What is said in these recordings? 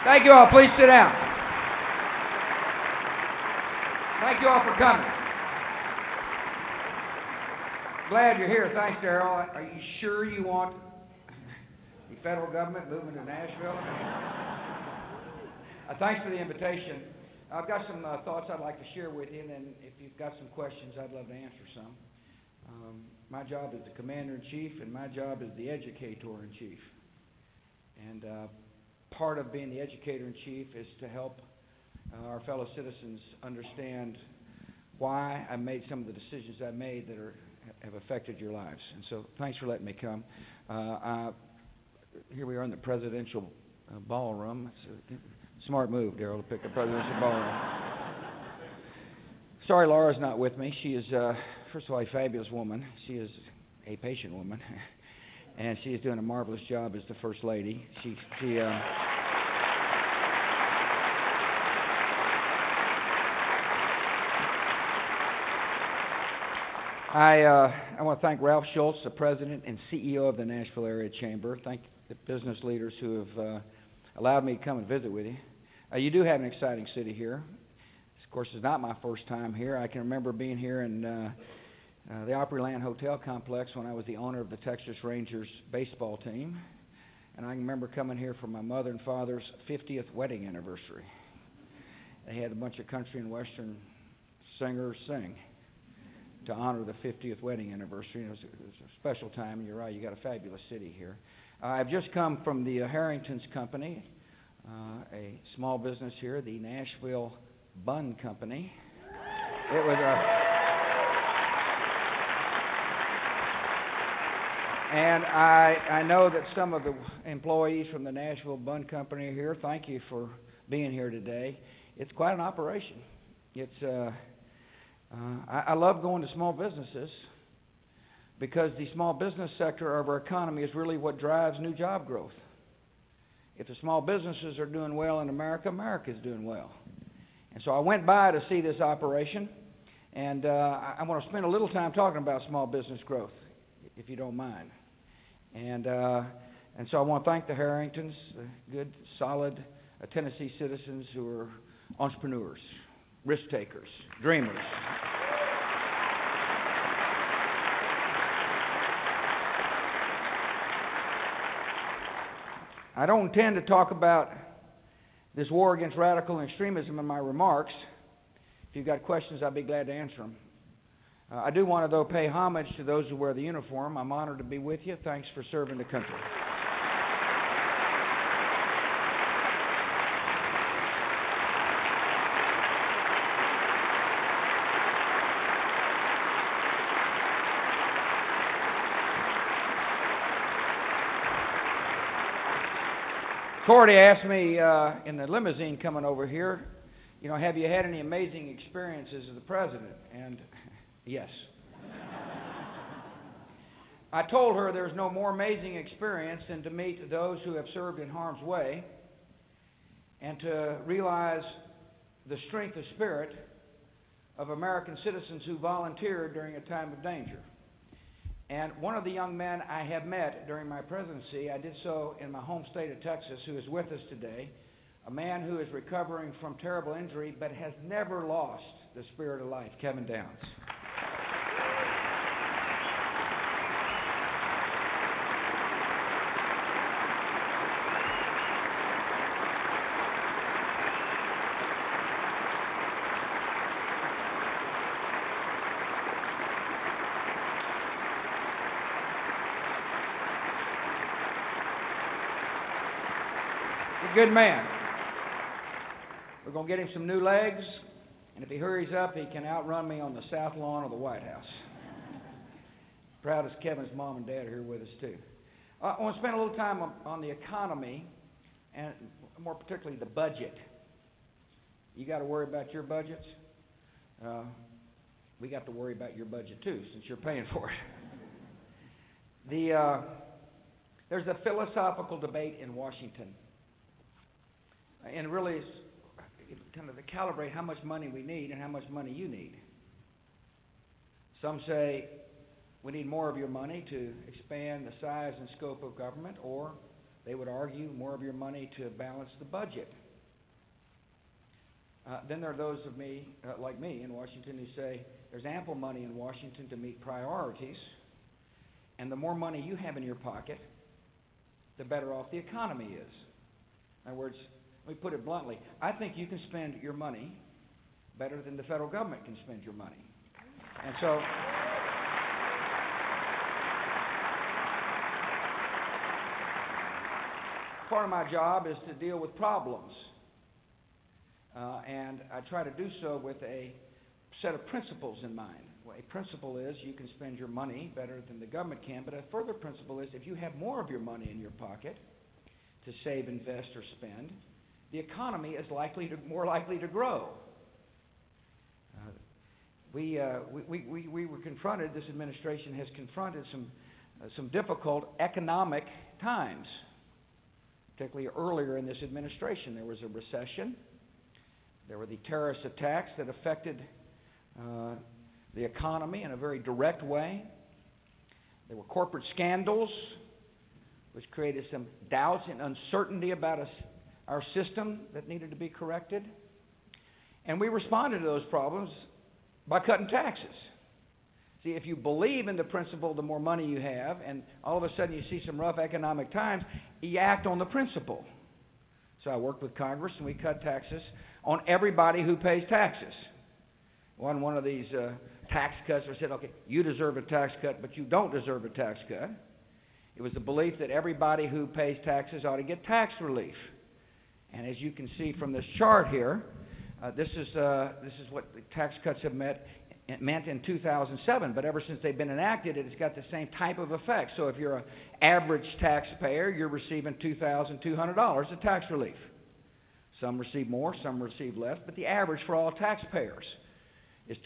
Thank you all. Please sit down. Thank you all for coming. Glad you're here. Thanks, Darrell. Are you sure you want the federal government moving to Nashville? Thanks for the invitation. I've got some thoughts I'd like to share with you, and then if you've got some questions, I'd love to answer some. My job is the Commander-in-Chief, and my job is the Educator-in-Chief. And part of being the Educator-in-Chief is to help our fellow citizens understand why I made some of the decisions I made that have affected your lives. And so thanks for letting me come. Here we are in the presidential ballroom. It's a smart move, Darrell, to pick a presidential ballroom. Sorry Laura's not with me. She is, first of all, a fabulous woman. She is a patient woman. And she is doing a marvelous job as the First Lady. I want to thank Ralph Schultz, the President and CEO of the Nashville Area Chamber. Thank the business leaders who have allowed me to come and visit with you. You do have an exciting city here. Of course, it's not my first time here. I can remember being here in the Opryland Hotel complex when I was the owner of the Texas Rangers baseball team. And I can remember coming here for my mother and father's 50th wedding anniversary. They had a bunch of country and western singers sing to honor the 50th wedding anniversary. It was a special time, and you're right, you got a fabulous city here. I've just come from the Harrington's Company, a small business here, the Nashville Bun Company. It was and I know that some of the employees from the Nashville Bun Company are here. Thank you for being here today. It's quite an operation. I love going to small businesses because the small business sector of our economy is really what drives new job growth. If the small businesses are doing well in America, America is doing well. And so I went by to see this operation, and I want to spend a little time talking about small business growth, if you don't mind. And so I want to thank the Harringtons, the good, solid Tennessee citizens who are entrepreneurs, risk takers, dreamers. I don't intend to talk about this war against radical extremism in my remarks. If you've got questions, I'd be glad to answer them. I do want to, though, pay homage to those who wear the uniform. I'm honored to be with you. Thanks for serving the country. Cordy asked me in the limousine coming over here, have you had any amazing experiences as the president? And yes. I told her there's no more amazing experience than to meet those who have served in harm's way and to realize the strength of spirit of American citizens who volunteered during a time of danger. And one of the young men I have met during my presidency, I did so in my home state of Texas, who is with us today, a man who is recovering from terrible injury but has never lost the spirit of life, Kevin Downs. Good man. We're going to get him some new legs, and if he hurries up, he can outrun me on the south lawn of the White House. Proud as Kevin's mom and dad are here with us, too. I want to spend a little time on the economy, and more particularly the budget. You got to worry about your budgets. We got to worry about your budget, too, since you're paying for it. There's a philosophical debate in Washington. And really, it's kind of to calibrate how much money we need and how much money you need. Some say we need more of your money to expand the size and scope of government, or They would argue more of your money to balance the budget. Then there are those of me, like me in Washington, who say there's ample money in Washington to meet priorities, and the more money you have in your pocket, the better off the economy is. In other words, let me put it bluntly, I think you can spend your money better than the federal government can spend your money. And so, part of my job is to deal with problems. And I try to do so with a set of principles in mind. Well, a principle is you can spend your money better than the government can, but a further principle is if you have more of your money in your pocket to save, invest, or spend, the economy is more likely to grow. We were confronted, this administration has confronted some difficult economic times, particularly earlier in this administration. There was a recession. There were the terrorist attacks that affected the economy in a very direct way. There were corporate scandals, which created some doubts and uncertainty about our system that needed to be corrected. And we responded to those problems by cutting taxes. See, if you believe in the principle, the more money you have, and all of a sudden you see some rough economic times, you act on the principle. So I worked with Congress, and we cut taxes on everybody who pays taxes. One of these tax cuts said, okay, you deserve a tax cut, but you don't deserve a tax cut. It was the belief that everybody who pays taxes ought to get tax relief. And as you can see from this chart here, this is what the tax cuts have meant in 2007. But ever since they've been enacted, it's got the same type of effect. So if you're an average taxpayer, you're receiving $2,200 of tax relief. Some receive more, some receive less, but the average for all taxpayers is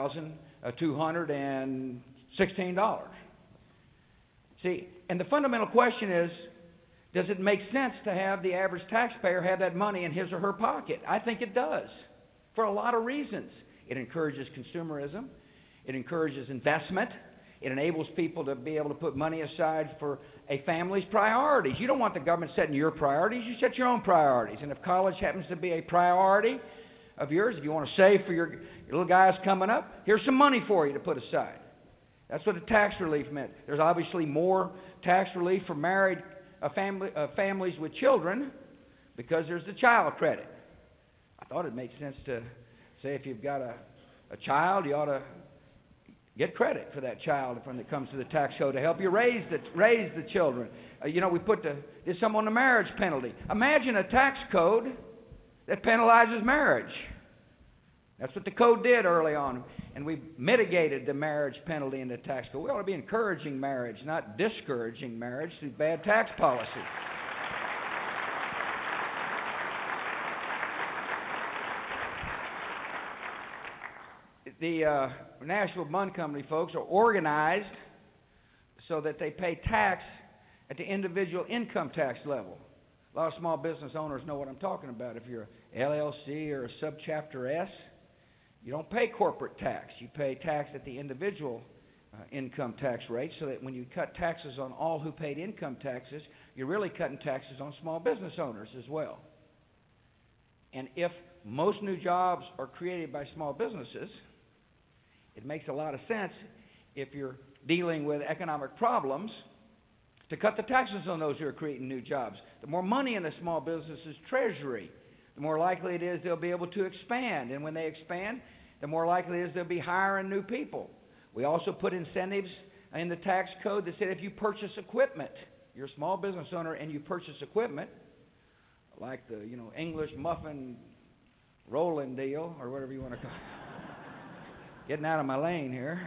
$2,216. See, and the fundamental question is, does it make sense to have the average taxpayer have that money in his or her pocket? I think it does, for a lot of reasons. It encourages consumerism. It encourages investment. It enables people to be able to put money aside for a family's priorities. You don't want the government setting your priorities. You set your own priorities. And if college happens to be a priority of yours, if you want to save for your little guys coming up, here's some money for you to put aside. That's what the tax relief meant. There's obviously more tax relief for married families with children because there's the child credit. I thought it made sense to say if you've got a child, you ought to get credit for that child when it comes to the tax code to help you raise the children. We did some on the marriage penalty. Imagine a tax code that penalizes marriage. That's what the code did early on, and we mitigated the marriage penalty in the tax code. We ought to be encouraging marriage, not discouraging marriage through bad tax policy. The Nashville Bun Company folks are organized so that they pay tax at the individual income tax level. A lot of small business owners know what I'm talking about. If you're an LLC or a subchapter S, you don't pay corporate tax. You pay tax at the individual income tax rate, so that when you cut taxes on all who paid income taxes, you're really cutting taxes on small business owners as well. And if most new jobs are created by small businesses, it makes a lot of sense, if you're dealing with economic problems, to cut the taxes on those who are creating new jobs. The more money in a small business's treasury, the more likely it is they'll be able to expand. And when they expand, the more likely it is they'll be hiring new people. We also put incentives in the tax code that said if you purchase equipment, you're a small business owner and you purchase equipment, like the English muffin rolling deal, or whatever you want to call it. Getting out of my lane here.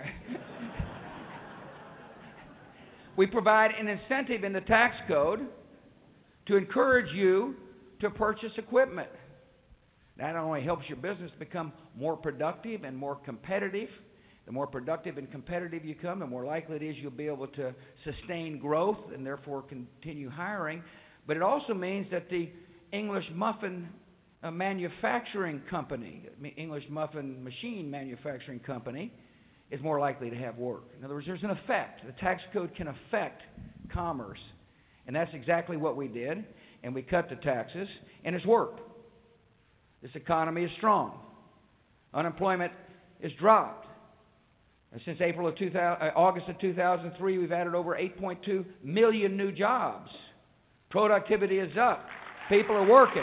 We provide an incentive in the tax code to encourage you to purchase equipment. That not only helps your business become more productive and more competitive. The more productive and competitive you become, the more likely it is you'll be able to sustain growth and therefore continue hiring. But it also means that the English muffin manufacturing company, English muffin machine manufacturing company, is more likely to have work. In other words, there's an effect. The tax code can affect commerce And that's exactly what we did. And we cut the taxes, and it's worked. This economy is strong. Unemployment is dropped. And since August of 2003, we've added over 8.2 million new jobs. Productivity is up. People are working.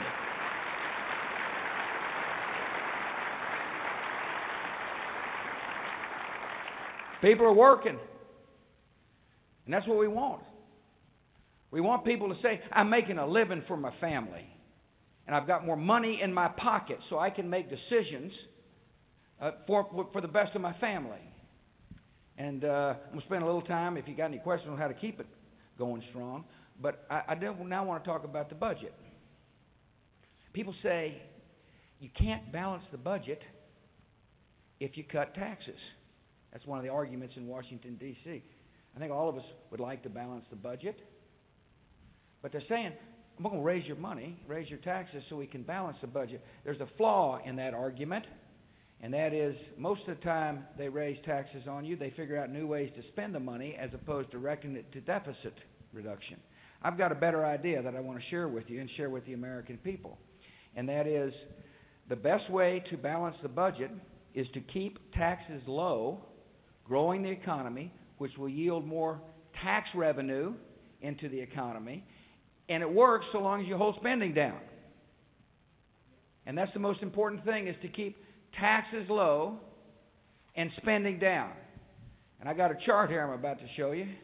People are working. And that's what we want. We want people to say, I'm making a living for my family. And I've got more money in my pocket so I can make decisions for the best of my family. And I'm going to spend a little time, if you got any questions on how to keep it going strong. But I now want to talk about the budget. People say you can't balance the budget if you cut taxes. That's one of the arguments in Washington, D.C. I think all of us would like to balance the budget. But they're saying, I'm going to raise your money, raise your taxes so we can balance the budget. There's a flaw in that argument, and that is most of the time they raise taxes on you, they figure out new ways to spend the money as opposed to directing it to deficit reduction. I've got a better idea that I want to share with you and share with the American people, and that is the best way to balance the budget is to keep taxes low, growing the economy, which will yield more tax revenue into the economy. And it works so long as you hold spending down. And that's the most important thing, is to keep taxes low and spending down. And I got a chart here I'm about to show you.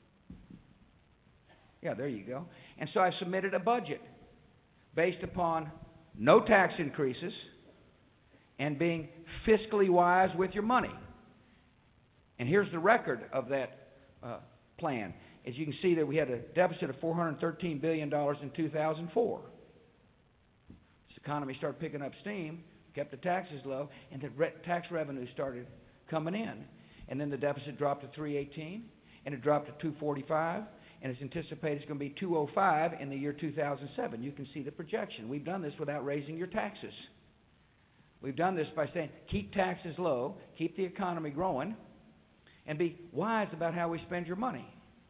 Yeah, there you go. And so I submitted a budget based upon no tax increases and being fiscally wise with your money. And here's the record of that plan. As you can see, that we had a deficit of $413 billion in 2004. This economy started picking up steam, kept the taxes low, and the tax revenue started coming in. And then the deficit dropped to 318, and it dropped to 245, and it's anticipated it's going to be 205 in the year 2007. You can see the projection. We've done this without raising your taxes. We've done this by saying, keep taxes low, keep the economy growing, and be wise about how we spend your money.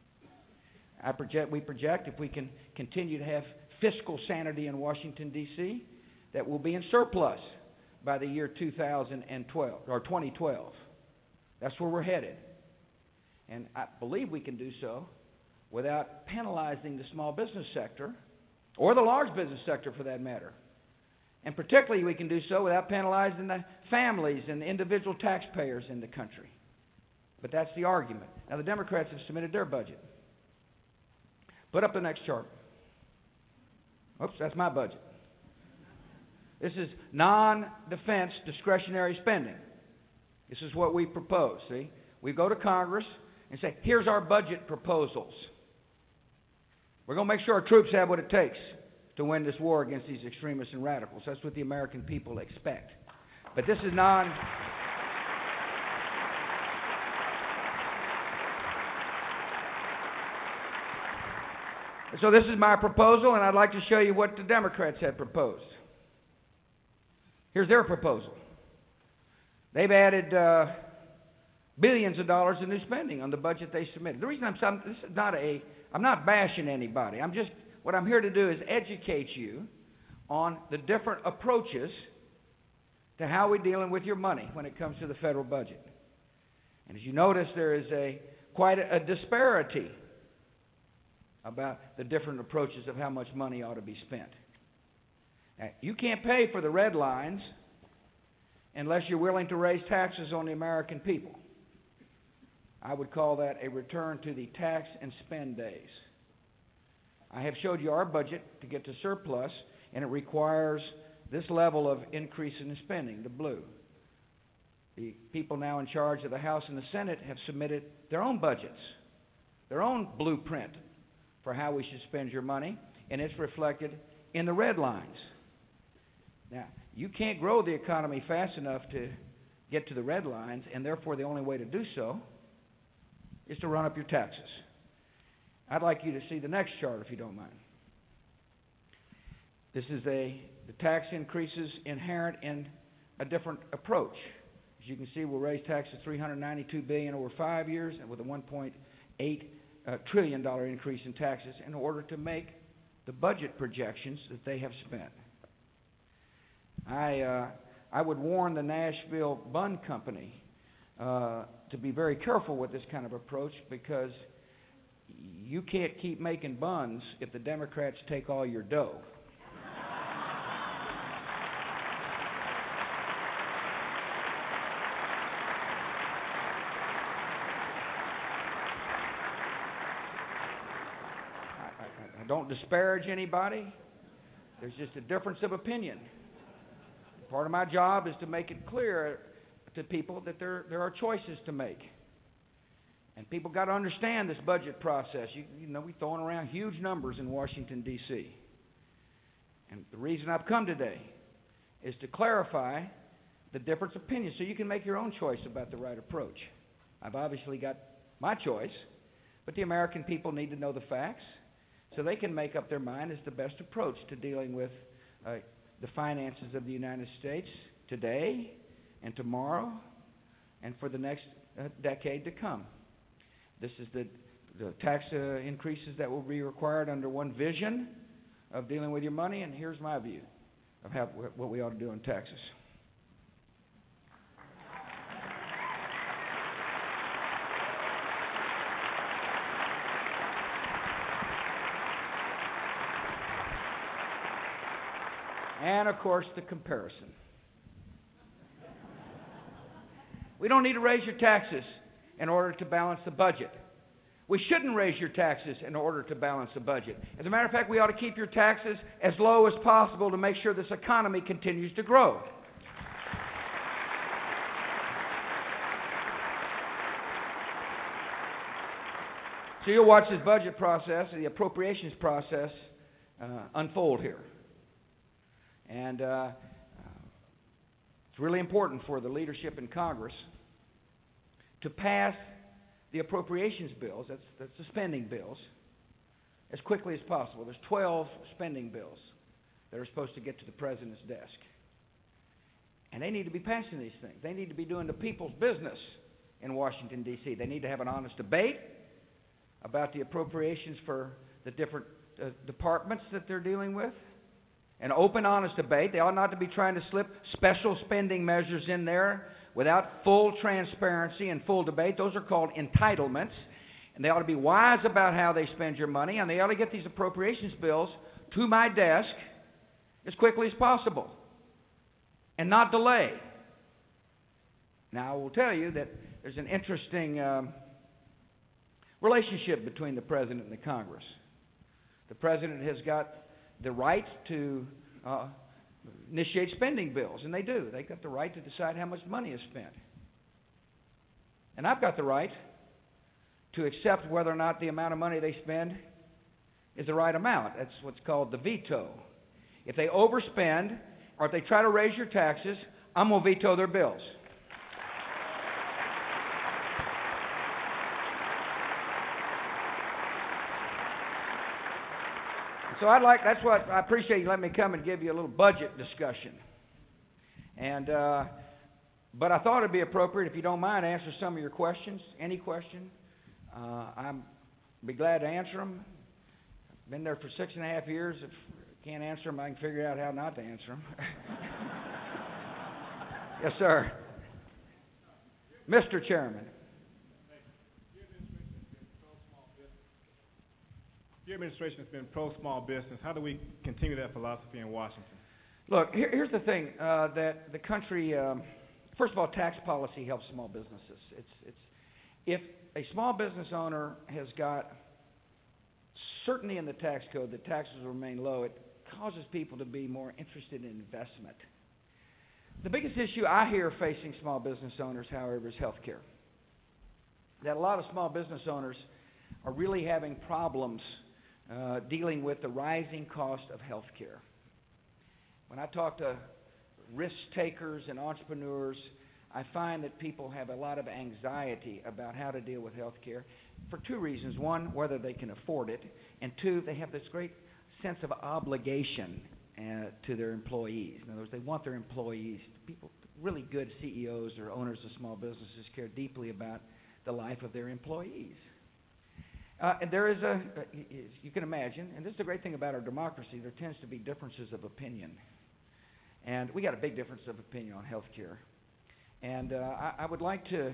We project if we can continue to have fiscal sanity in Washington, D.C., that we'll be in surplus by the year 2012 or 2012. That's where we're headed. And I believe we can do so without penalizing the small business sector, or the large business sector for that matter. And particularly we can do so without penalizing the families and the individual taxpayers in the country. But that's the argument. Now the Democrats have submitted their budget. Put up the next chart. Oops, that's my budget. This is non-defense discretionary spending. This is what we propose, see? We go to Congress and say, here's our budget proposals. We're going to make sure our troops have what it takes to win this war against these extremists and radicals. That's what the American people expect. But this is So this is my proposal, and I'd like to show you what the Democrats have proposed. Here's their proposal. They've added billions of dollars in new spending on the budget they submitted. The reason I'm not bashing anybody. What I'm here to do is educate you on the different approaches to how we're dealing with your money when it comes to the federal budget. And as you notice, there is quite a disparity about the different approaches of how much money ought to be spent. Now, you can't pay for the red lines unless you're willing to raise taxes on the American people. I would call that a return to the tax and spend days. I have showed you our budget to get to surplus, and it requires this level of increase in the spending, the blue. The people now in charge of the House and the Senate have submitted their own budgets, their own blueprint for how we should spend your money, and it's reflected in the red lines. Now, you can't grow the economy fast enough to get to the red lines, and therefore the only way to do so is to run up your taxes. I'd like you to see the next chart, if you don't mind. This is the tax increases inherent in a different approach. As you can see, we'll raise taxes $392 billion over 5 years, and with a $1.8 trillion increase in taxes in order to make the budget projections that they have spent. I would warn the Nashville Bun Company to be very careful with this kind of approach, because you can't keep making buns if the Democrats take all your dough. I don't disparage anybody. There's just a difference of opinion. Part of my job is to make it clear to people that there are choices to make. And people got to understand this budget process. You know, we're throwing around huge numbers in Washington, D.C. And the reason I've come today is to clarify the different opinions so you can make your own choice about the right approach. I've obviously got my choice, but the American people need to know the facts so they can make up their mind as the best approach to dealing with the finances of the United States today and tomorrow and for the next decade to come. This is the tax increases that will be required under one vision of dealing with your money, and here's my view of what we ought to do on taxes. And, of course, the comparison. We don't need to raise your taxes in order to balance the budget. We shouldn't raise your taxes in order to balance the budget. As a matter of fact, we ought to keep your taxes as low as possible to make sure this economy continues to grow. So you'll watch this budget process, the appropriations process, unfold here. And it's really important for the leadership in Congress to pass the appropriations bills, that's the spending bills, as quickly as possible. There's 12 spending bills that are supposed to get to the President's desk. And they need to be passing these things. They need to be doing the people's business in Washington, D.C. They need to have an honest debate about the appropriations for the different departments that they're dealing with. An open, honest debate. They ought not to be trying to slip special spending measures in there without full transparency and full debate. Those are called entitlements. And they ought to be wise about how they spend your money. And they ought to get these appropriations bills to my desk as quickly as possible and not delay. Now, I will tell you that there's an interesting relationship between the President and the Congress. The President has got the right to initiate spending bills, and they do. They've got the right to decide how much money is spent. And I've got the right to accept whether or not the amount of money they spend is the right amount. That's what's called the veto. If they overspend or if they try to raise your taxes, I'm going to veto their bills. So that's what I appreciate you letting me come and give you a little budget discussion. And but I thought it'd be appropriate, if you don't mind, to answer some of your questions. Any question, I'm be glad to answer them. I've been there for 6.5 years. If I can't answer them, I can figure out how not to answer them. Yes, sir. Mr. Chairman. Your administration has been pro-small business. How do we continue that philosophy in Washington? Look, here's the thing, that the country, first of all, tax policy helps small businesses. If a small business owner has got certainty in the tax code that taxes will remain low, it causes people to be more interested in investment. The biggest issue I hear facing small business owners, however, is health care. That a lot of small business owners are really having problems dealing with the rising cost of health care. When I talk to risk takers and entrepreneurs, I find that people have a lot of anxiety about how to deal with health care for two reasons. One, whether they can afford it, and two, they have this great sense of obligation to their employees. In other words, they want their employees, people, really good CEOs or owners of small businesses care deeply about the life of their employees. And there is you can imagine, and this is the great thing about our democracy, there tends to be differences of opinion. And we got a big difference of opinion on health care. And I would like to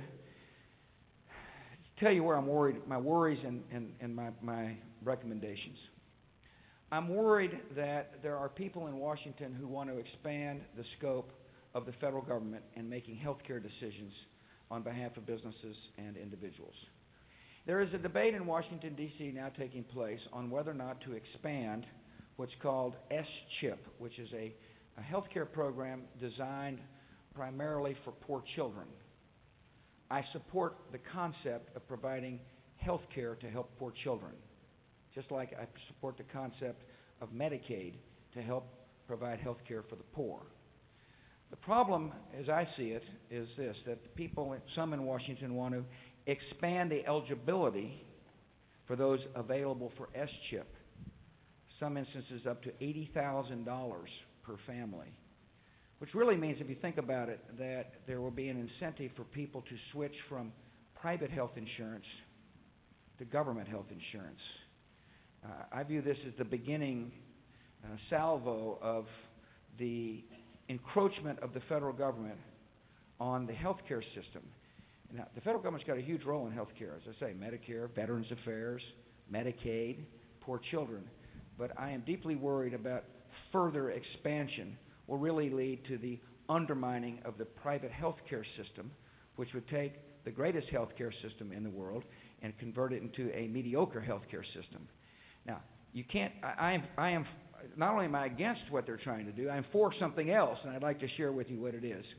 tell you where I'm worried, my worries and my recommendations. I'm worried that there are people in Washington who want to expand the scope of the federal government in making health care decisions on behalf of businesses and individuals. There is a debate in Washington, D.C. now taking place on whether or not to expand what's called S-CHIP, which is a health care program designed primarily for poor children. I support the concept of providing health care to help poor children, just like I support the concept of Medicaid to help provide health care for the poor. The problem, as I see it, is this, that people, some in Washington, want to expand the eligibility for those available for S-CHIP, some instances up to $80,000 per family, which really means, if you think about it, that there will be an incentive for people to switch from private health insurance to government health insurance. I view this as the beginning salvo of the encroachment of the federal government on the health care system. Now, the federal government's got a huge role in health care, as I say, Medicare, Veterans Affairs, Medicaid, poor children. But I am deeply worried about further expansion will really lead to the undermining of the private health care system, which would take the greatest health care system in the world and convert it into a mediocre health care system. Now, you can't, I am, not only am I against what they're trying to do, I'm for something else, and I'd like to share with you what it is.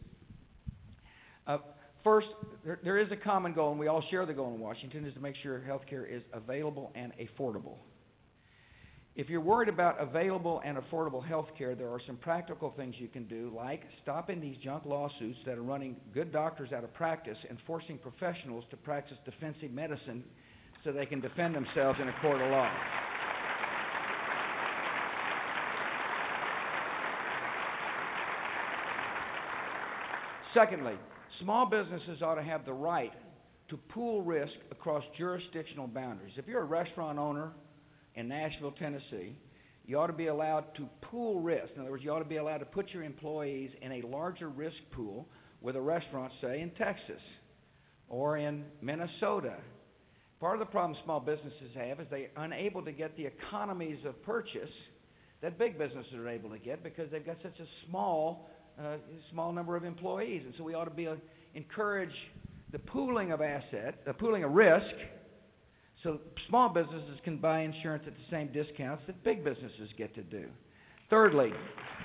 First, there is a common goal, and we all share the goal in Washington, is to make sure health care is available and affordable. If you're worried about available and affordable health care, there are some practical things you can do, like stopping these junk lawsuits that are running good doctors out of practice and forcing professionals to practice defensive medicine so they can defend themselves in a court of law. Secondly, small businesses ought to have the right to pool risk across jurisdictional boundaries. If you're a restaurant owner in Nashville, Tennessee, you ought to be allowed to pool risk. In other words, you ought to be allowed to put your employees in a larger risk pool with a restaurant, say, in Texas or in Minnesota. Part of the problem small businesses have is they're unable to get the economies of purchase that big businesses are able to get because they've got such a small number of employees. And so we ought to encourage the pooling of assets, the pooling of risk, so small businesses can buy insurance at the same discounts that big businesses get to do. Thirdly,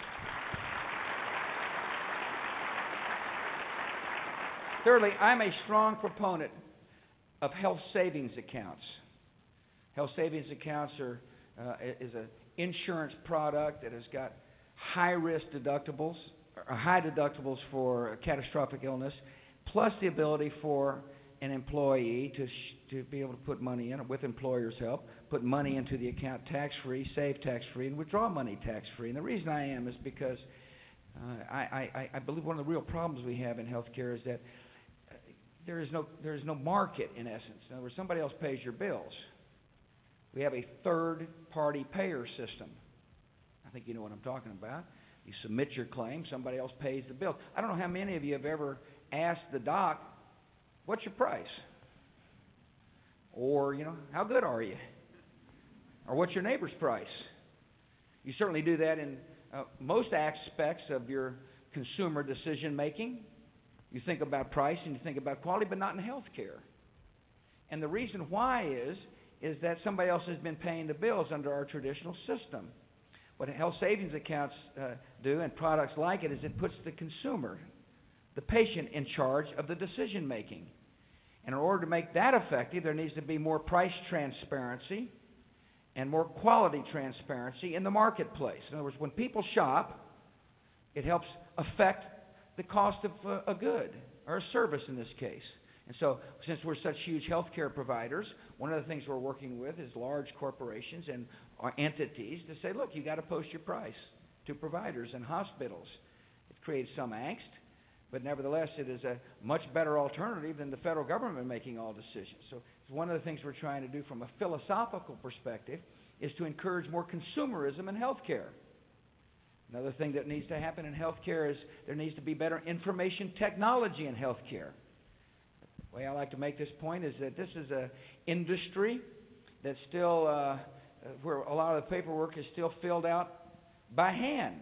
I'm a strong proponent of health savings accounts. Health savings accounts is an insurance product that has got high deductibles for catastrophic illness, plus the ability for an employee to be able to put money in, with employer's help, put money into the account tax-free, save tax-free, and withdraw money tax-free. And the reason I am is because I believe one of the real problems we have in healthcare is that there is no market, in essence. In other words, somebody else pays your bills. We have a third-party payer system. I think you know what I'm talking about. You submit your claim, somebody else pays the bill. I don't know how many of you have ever asked the doc, what's your price? Or, how good are you? Or what's your neighbor's price? You certainly do that in most aspects of your consumer decision making. You think about price and you think about quality, but not in health care. And the reason why is that somebody else has been paying the bills under our traditional system. What health savings accounts do, and products like it, is it puts the consumer, the patient, in charge of the decision making. And in order to make that effective, there needs to be more price transparency and more quality transparency in the marketplace. In other words, when people shop, it helps affect the cost of a good or a service in this case. And so, since we're such huge healthcare providers, one of the things we're working with is large corporations and entities to say, look, you got to post your price to providers and hospitals. It creates some angst, But nevertheless, it is a much better alternative than the federal government making all decisions. So it's one of the things we're trying to do from a philosophical perspective is to encourage more consumerism in health care. Another thing that needs to happen in health care is there needs to be better information technology in health care. The way I like to make this point is that this is an industry that's still, where a lot of the paperwork is still filled out by hand.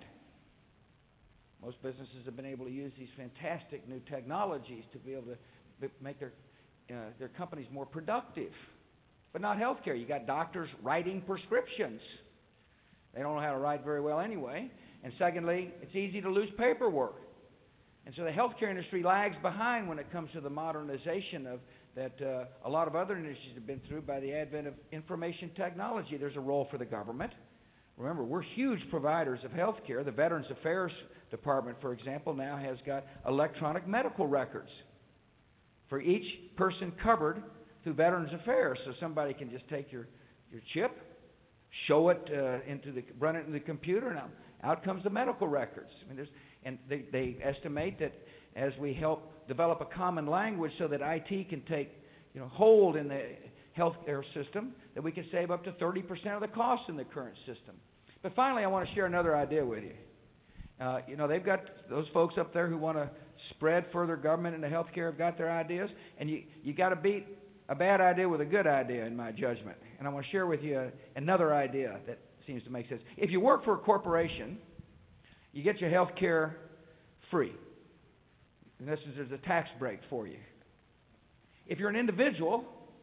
Most businesses have been able to use these fantastic new technologies to be able to make their companies more productive. But not healthcare. You got doctors writing prescriptions. They don't know how to write very well anyway. And secondly, it's easy to lose paperwork. And so the healthcare industry lags behind when it comes to the modernization of that a lot of other industries have been through by the advent of information technology. There's a role for the government. Remember, we're huge providers of health care. The Veterans Affairs Department, for example, now has got electronic medical records for each person covered through Veterans Affairs. So somebody can just take your chip, show it run it into the computer, and out comes the medical records. I mean, they estimate that as we help develop a common language so that IT can take hold in the healthcare system, that we can save up to 30% of the costs in the current system. But finally, I want to share another idea with you. They've got those folks up there who want to spread further government into healthcare have got their ideas, and you got to beat a bad idea with a good idea, in my judgment. And I want to share with you another idea that seems to make sense. If you work for a corporation, you get your health care free. In essence, there's a tax break for you. If you're an individual,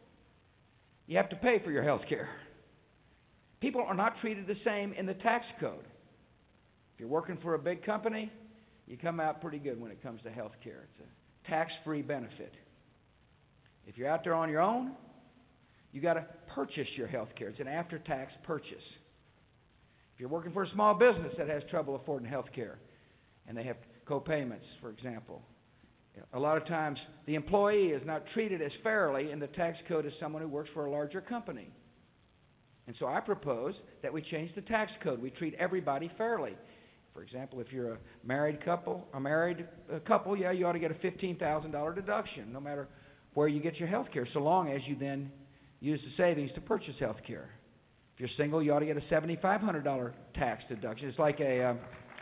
you have to pay for your health care. People are not treated the same in the tax code. If you're working for a big company, you come out pretty good when it comes to health care. It's a tax-free benefit. If you're out there on your own, you got to purchase your health care. It's an after-tax purchase. If you're working for a small business that has trouble affording health care, and they have co-payments, for example, a lot of times the employee is not treated as fairly in the tax code as someone who works for a larger company. And so I propose that we change the tax code. We treat everybody fairly. For example, if you're a married couple, yeah, you ought to get a $15,000 deduction, no matter where you get your health care, so long as you then use the savings to purchase health care. If you're single, you ought to get a $7,500 tax deduction. It's like a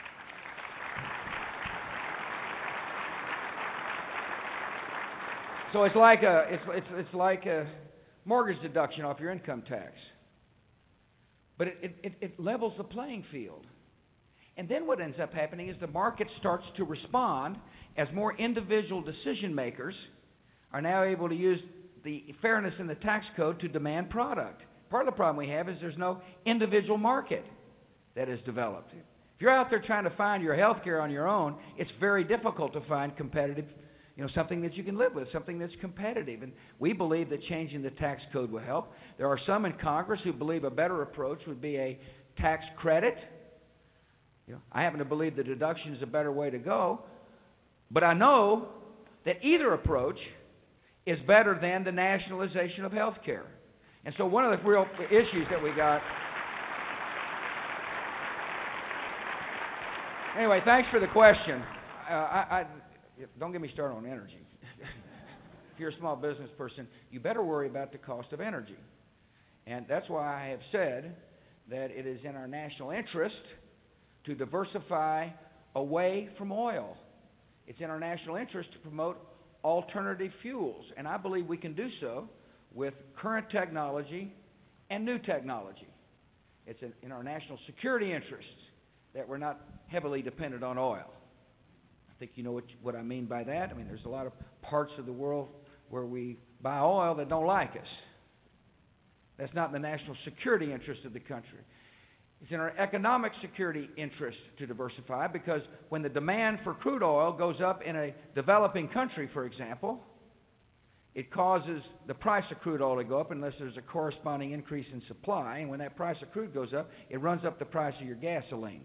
so it's like a mortgage deduction off your income tax. But it levels the playing field. And then what ends up happening is the market starts to respond as more individual decision makers are now able to use the fairness in the tax code to demand product. Part of the problem we have is there's no individual market that is developed. If you're out there trying to find your health care on your own, it's very difficult to find competitive, something that you can live with, something that's competitive. And we believe that changing the tax code will help. There are some in Congress who believe a better approach would be a tax credit. I happen to believe the deduction is a better way to go. But I know that either approach is better than the nationalization of health care. And so one of the real issues that we got... Anyway, thanks for the question. Don't get me started on energy. If you're a small business person, you better worry about the cost of energy. And that's why I have said that it is in our national interest to diversify away from oil. It's in our national interest to promote alternative fuels. And I believe we can do so with current technology and new technology. It's in our national security interests that we're not heavily dependent on oil. I think you know what I mean by that. I mean, there's a lot of parts of the world where we buy oil that don't like us. That's not in the national security interest of the country. It's in our economic security interest to diversify, because when the demand for crude oil goes up in a developing country, for example, it causes the price of crude oil to go up unless there's a corresponding increase in supply. And when that price of crude goes up, it runs up the price of your gasoline.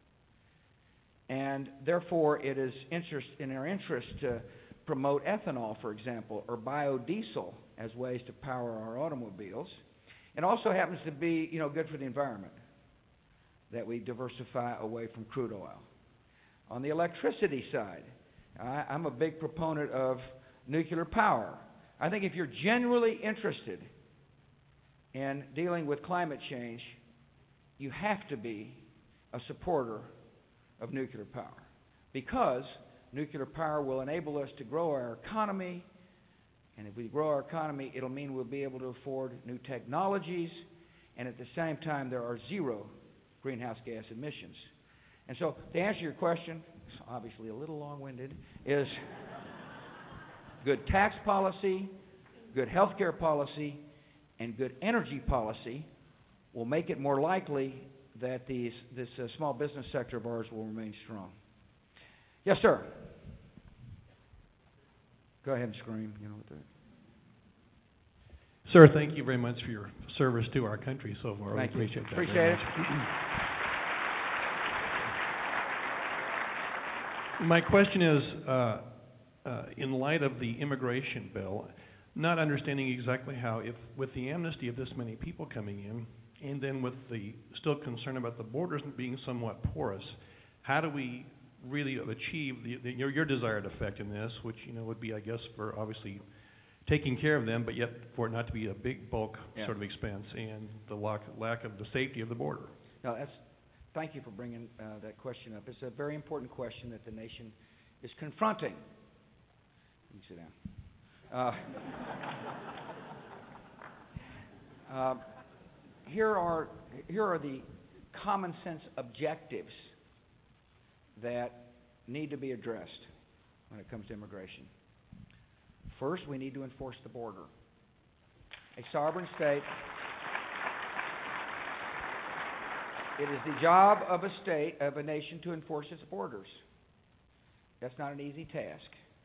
And therefore, it is in our interest to promote ethanol, for example, or biodiesel as ways to power our automobiles. It also happens to be, good for the environment that we diversify away from crude oil. On the electricity side, I'm a big proponent of nuclear power. I think if you're genuinely interested in dealing with climate change, you have to be a supporter of nuclear power, because nuclear power will enable us to grow our economy, and if we grow our economy, it'll mean we'll be able to afford new technologies, and at the same time there are zero greenhouse gas emissions. And so, to answer your question, it's obviously a little long-winded, is good tax policy, good health care policy, and good energy policy will make it more likely that this small business sector of ours will remain strong. Yes, sir. Go ahead and scream. You know what that. Sir, thank you very much for your service to our country so far. Thank we you. Appreciate that. Appreciate it. My question is, in light of the immigration bill, not understanding exactly how, if with the amnesty of this many people coming in, and then with the still concern about the borders being somewhat porous, how do we really achieve your desired effect in this, which would be, I guess, for obviously taking care of them, but yet for it not to be a big bulk sort of expense, and the lack of the safety of the border? No, thank you for bringing that question up. It's a very important question that the nation is confronting. You can sit down. Here are the common sense objectives that need to be addressed when it comes to immigration. First, we need to enforce the border. A sovereign state, it is the job of a state, of a nation, to enforce its borders. That's not an easy task.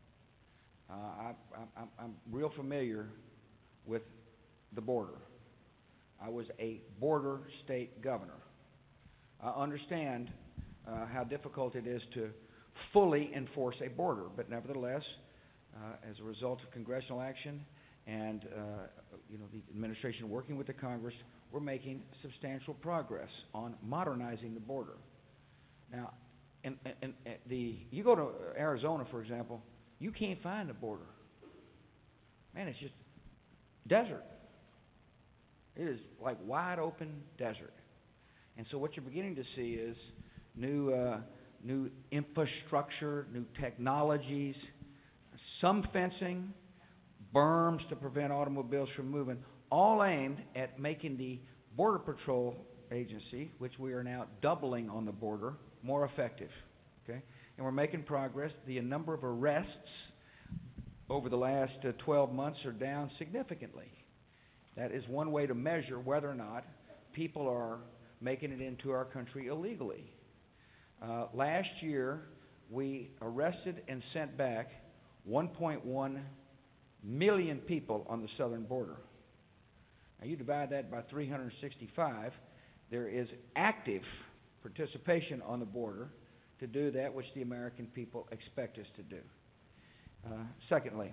I'm real familiar with the border. I was a border state governor. I understand how difficult it is to fully enforce a border, but nevertheless, as a result of congressional action and the administration working with the Congress, we're making substantial progress on modernizing the border. Now, you go to Arizona, for example, you can't find a border. Man, it's just desert. It is like wide open desert. And so what you're beginning to see is new infrastructure, new technologies, some fencing, berms to prevent automobiles from moving, all aimed at making the Border Patrol agency, which we are now doubling on the border, more effective. Okay? And we're making progress. The number of arrests over the last 12 months are down significantly. That is one way to measure whether or not people are making it into our country illegally. Last year, we arrested and sent back 1.1 million people on the southern border. Now, you divide that by 365, there is active participation on the border to do that which the American people expect us to do. Secondly,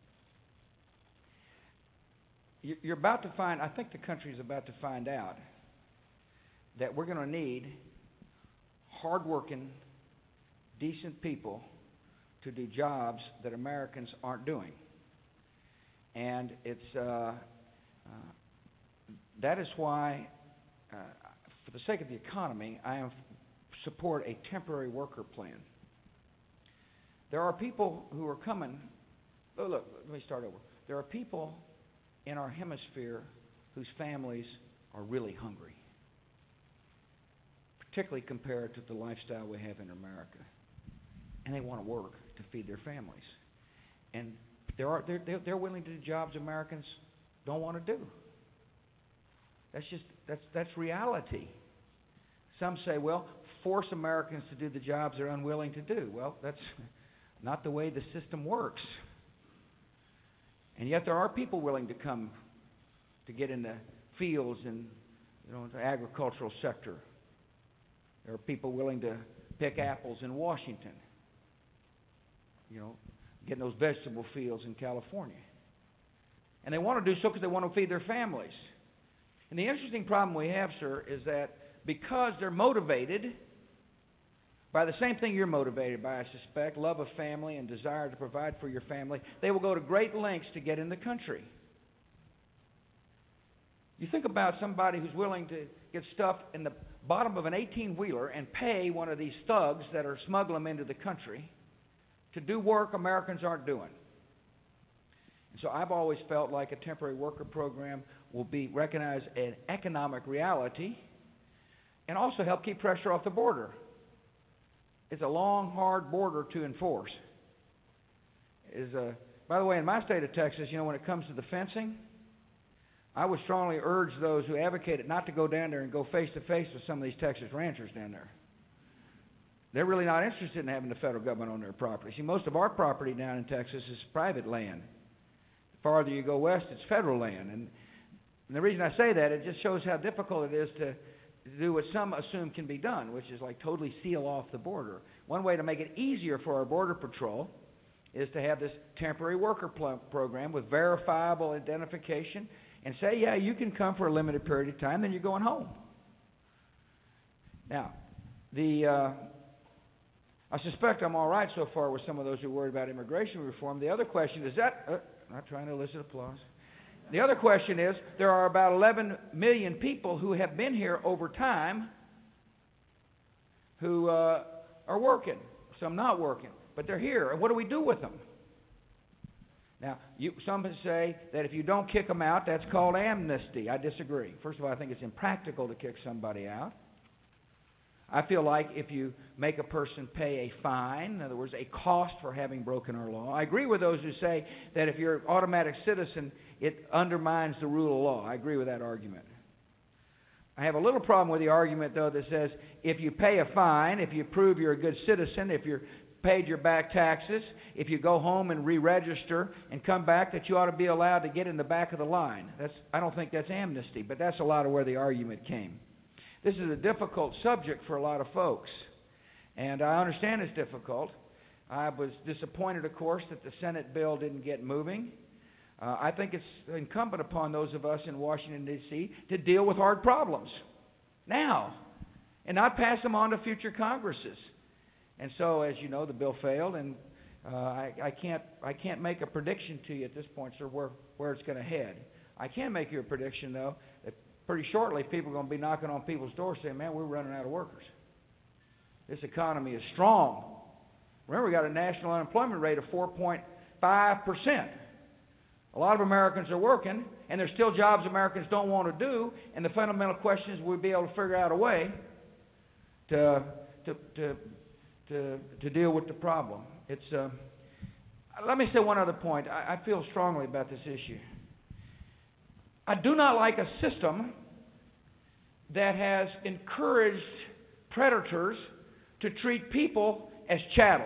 you're about to find, I think the country is about to find out, that we're going to need hardworking, decent people to do jobs that Americans aren't doing. And that is why, for the sake of the economy, I support a temporary worker plan. There are people who are coming. Oh, look, let me start over. There are people in our hemisphere whose families are really hungry, particularly compared to the lifestyle we have in America. And they want to work to feed their families. And they're willing to do jobs Americans don't want to do. That's reality. Some say, well, force Americans to do the jobs they're unwilling to do. Well, that's not the way the system works. And yet there are people willing to come to get in the fields and the agricultural sector. There are people willing to pick apples in Washington. Getting those vegetable fields in California. And they want to do so because they want to feed their families. And the interesting problem we have, sir, is that because they're motivated by the same thing you're motivated by, I suspect, love of family and desire to provide for your family, they will go to great lengths to get in the country. You think about somebody who's willing to get stuffed in the bottom of an 18-wheeler and pay one of these thugs that are smuggling them into the country to do work Americans aren't doing. And so I've always felt like a temporary worker program will be recognized an economic reality and also help keep pressure off the border. It's a long, hard border to enforce. By the way, in my state of Texas, when it comes to the fencing, I would strongly urge those who advocate it not to go down there and go face-to-face with some of these Texas ranchers down there. They're really not interested in having the federal government on their property. See, most of our property down in Texas is private land. The farther you go west, it's federal land. And the reason I say that, it just shows how difficult it is to do what some assume can be done, which is like totally seal off the border. One way to make it easier for our Border Patrol is to have this temporary worker program with verifiable identification and say, yeah, you can come for a limited period of time, then you're going home. Now, I suspect I'm all right so far with some of those who are worried about immigration reform. The other question is not trying to elicit applause. The other question is, there are about 11 million people who have been here over time who are working, some not working, but they're here. And what do we do with them? Now, some say that if you don't kick them out, that's called amnesty. I disagree. First of all, I think it's impractical to kick somebody out. I feel like if you make a person pay a fine, in other words, a cost for having broken our law. I agree with those who say that if you're an automatic citizen, it undermines the rule of law. I agree with that argument. I have a little problem with the argument, though, that says if you pay a fine, if you prove you're a good citizen, if you're paid your back taxes, if you go home and re-register and come back, that you ought to be allowed to get in the back of the line. I don't think that's amnesty, but that's a lot of where the argument came. This is a difficult subject for a lot of folks, and I understand it's difficult. I was disappointed, of course, that the Senate bill didn't get moving. I think it's incumbent upon those of us in Washington, D.C. to deal with hard problems now and not pass them on to future Congresses. And so, as you know, the bill failed, and I can't make a prediction to you at this point, sir, where it's going to head. I can make you a prediction, though, that pretty shortly people are going to be knocking on people's doors saying, man, we're running out of workers. This economy is strong. Remember, we got a national unemployment rate of 4.5%. A lot of Americans are working, and there's still jobs Americans don't want to do, and the fundamental question is, will we be able to figure out a way to deal with the problem? Let me say one other point. I feel strongly about this issue. I do not like a system that has encouraged predators to treat people as chattel.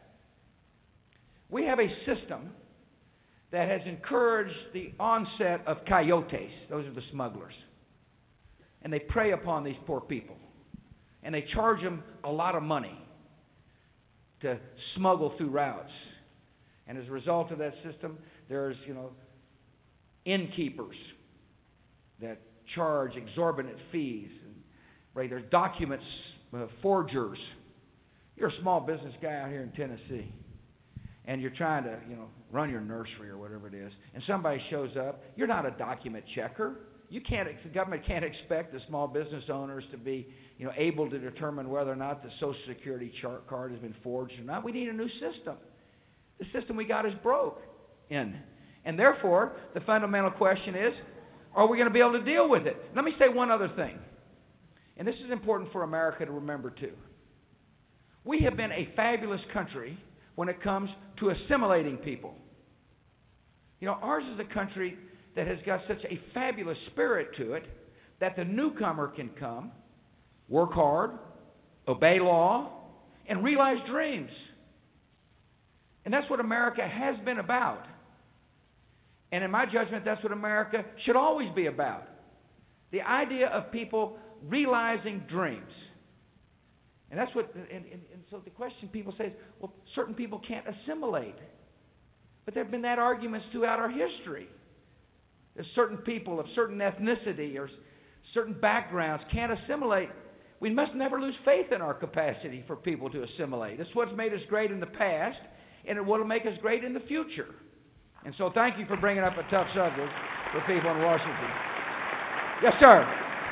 We have a system that has encouraged the onset of coyotes. Those are the smugglers. And they prey upon these poor people. And they charge them a lot of money to smuggle through routes. And as a result of that system, there's, innkeepers that charge exorbitant fees. Right? There's documents forgers. You're a small business guy out here in Tennessee, and you're trying to, run your nursery or whatever it is, and somebody shows up. You're not a document checker. The government can't expect the small business owners to be, able to determine whether or not the Social Security card has been forged or not. We need a new system. The system we got is broke. And therefore, the fundamental question is, are we going to be able to deal with it? Let me say one other thing, and this is important for America to remember too. We have been a fabulous country when it comes to assimilating people. Ours is a country that has got such a fabulous spirit to it that the newcomer can come, work hard, obey law, and realize dreams. And that's what America has been about. And in my judgment, that's what America should always be about. The idea of people realizing dreams. And that's what, and so the question people say is, well, certain people can't assimilate. But there have been that arguments throughout our history. There's certain people of certain ethnicity or certain backgrounds can't assimilate. we must never lose faith in our capacity for people to assimilate. It's what's made us great in the past, and it will make us great in the future. And so thank you for bringing up a tough subject for people in Washington. Yes, sir.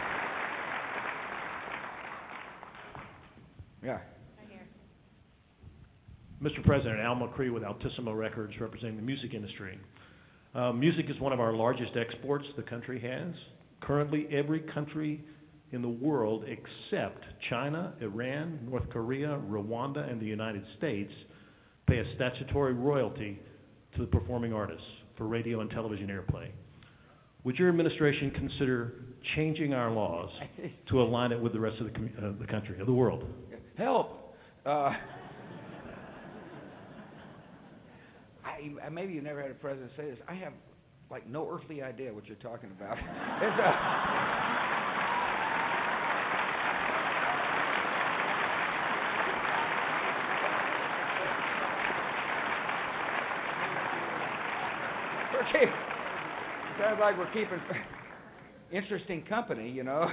Yeah. Mr. President, Al McCree with Altissimo Records, representing the music industry. Music is one of our largest exports the country has. Currently, every country in the world except China, Iran, North Korea, Rwanda, and the United States pay a statutory royalty to the performing artists for radio and television airplay. Would your administration consider changing our laws to align it with the rest of the country, of the world? Help. Maybe you've never had a president say this. I have, like, no earthly idea what you're talking about. Sounds like we're keeping interesting company, you know.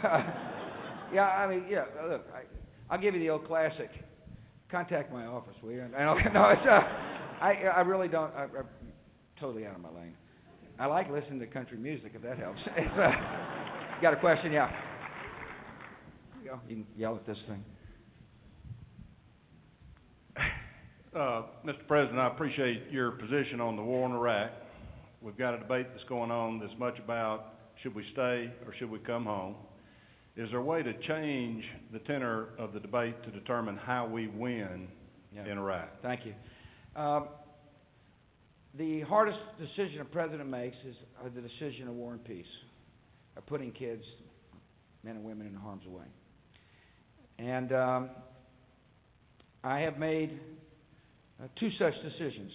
Look, I'll give you the old classic. Contact my office, will you? I really don't. I'm totally out of my lane. I like listening to country music, if that helps. You got a question? Yeah. You can yell at this thing. Mr. President, I appreciate your position on the war in Iraq. We've got a debate that's going on that's much about should we stay or should we come home. Is there a way to change the tenor of the debate to determine how we win in Iraq? Thank you. The hardest decision a president makes is the decision of war and peace, of putting kids, men and women, in harm's way. And I have made two such decisions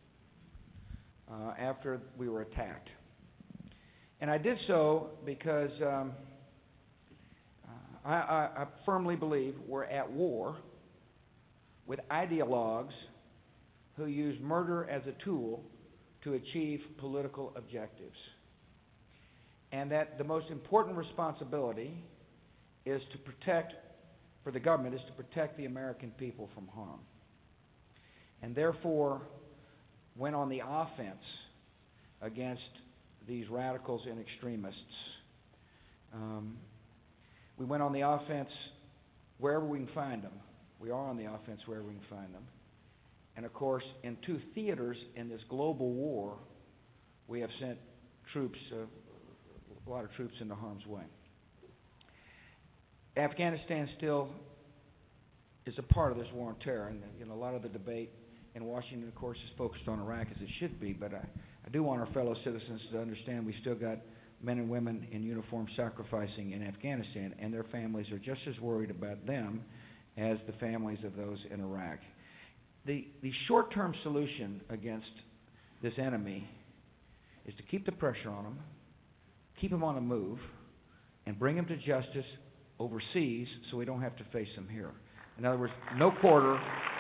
after we were attacked. And I did so because I firmly believe we're at war with ideologues who use murder as a tool to achieve political objectives. And that the most important responsibility is to protect, for the government, is to protect the American people from harm. And therefore, went on the offense against these radicals and extremists. We went on the offense wherever we can find them. We are on the offense wherever we can find them. And of course, in two theaters in this global war, we have sent troops, a lot of troops into harm's way. Afghanistan still is a part of this war on terror, and a lot of the debate in Washington, of course, is focused on Iraq, as it should be, but I do want our fellow citizens to understand we still got men and women in uniform sacrificing in Afghanistan, and their families are just as worried about them as the families of those in Iraq. The short-term solution against this enemy is to keep the pressure on them, keep them on the move, and bring them to justice overseas so we don't have to face them here. In other words, no quarter.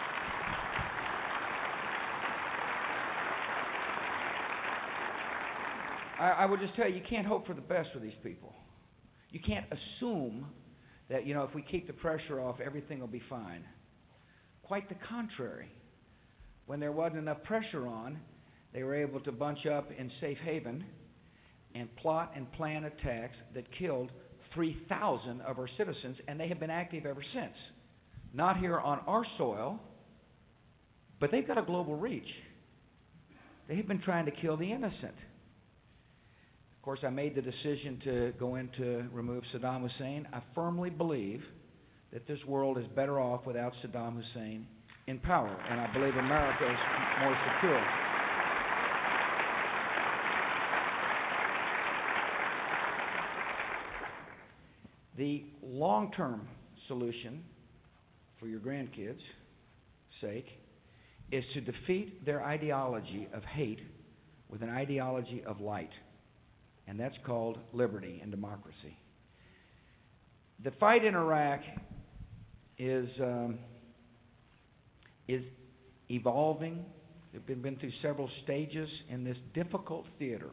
I would just tell you, you can't hope for the best for these people. You can't assume that, if we keep the pressure off, everything will be fine. Quite the contrary. When there wasn't enough pressure on, they were able to bunch up in safe haven and plot and plan attacks that killed 3,000 of our citizens, and they have been active ever since. Not here on our soil, but they've got a global reach. They have been trying to kill the innocent. Of course, I made the decision to go in to remove Saddam Hussein. I firmly believe that this world is better off without Saddam Hussein in power, and I believe America is more secure. The long-term solution for your grandkids' sake is to defeat their ideology of hate with an ideology of light, and that's called liberty and democracy. The fight in Iraq is evolving. They've been through several stages in this difficult theater.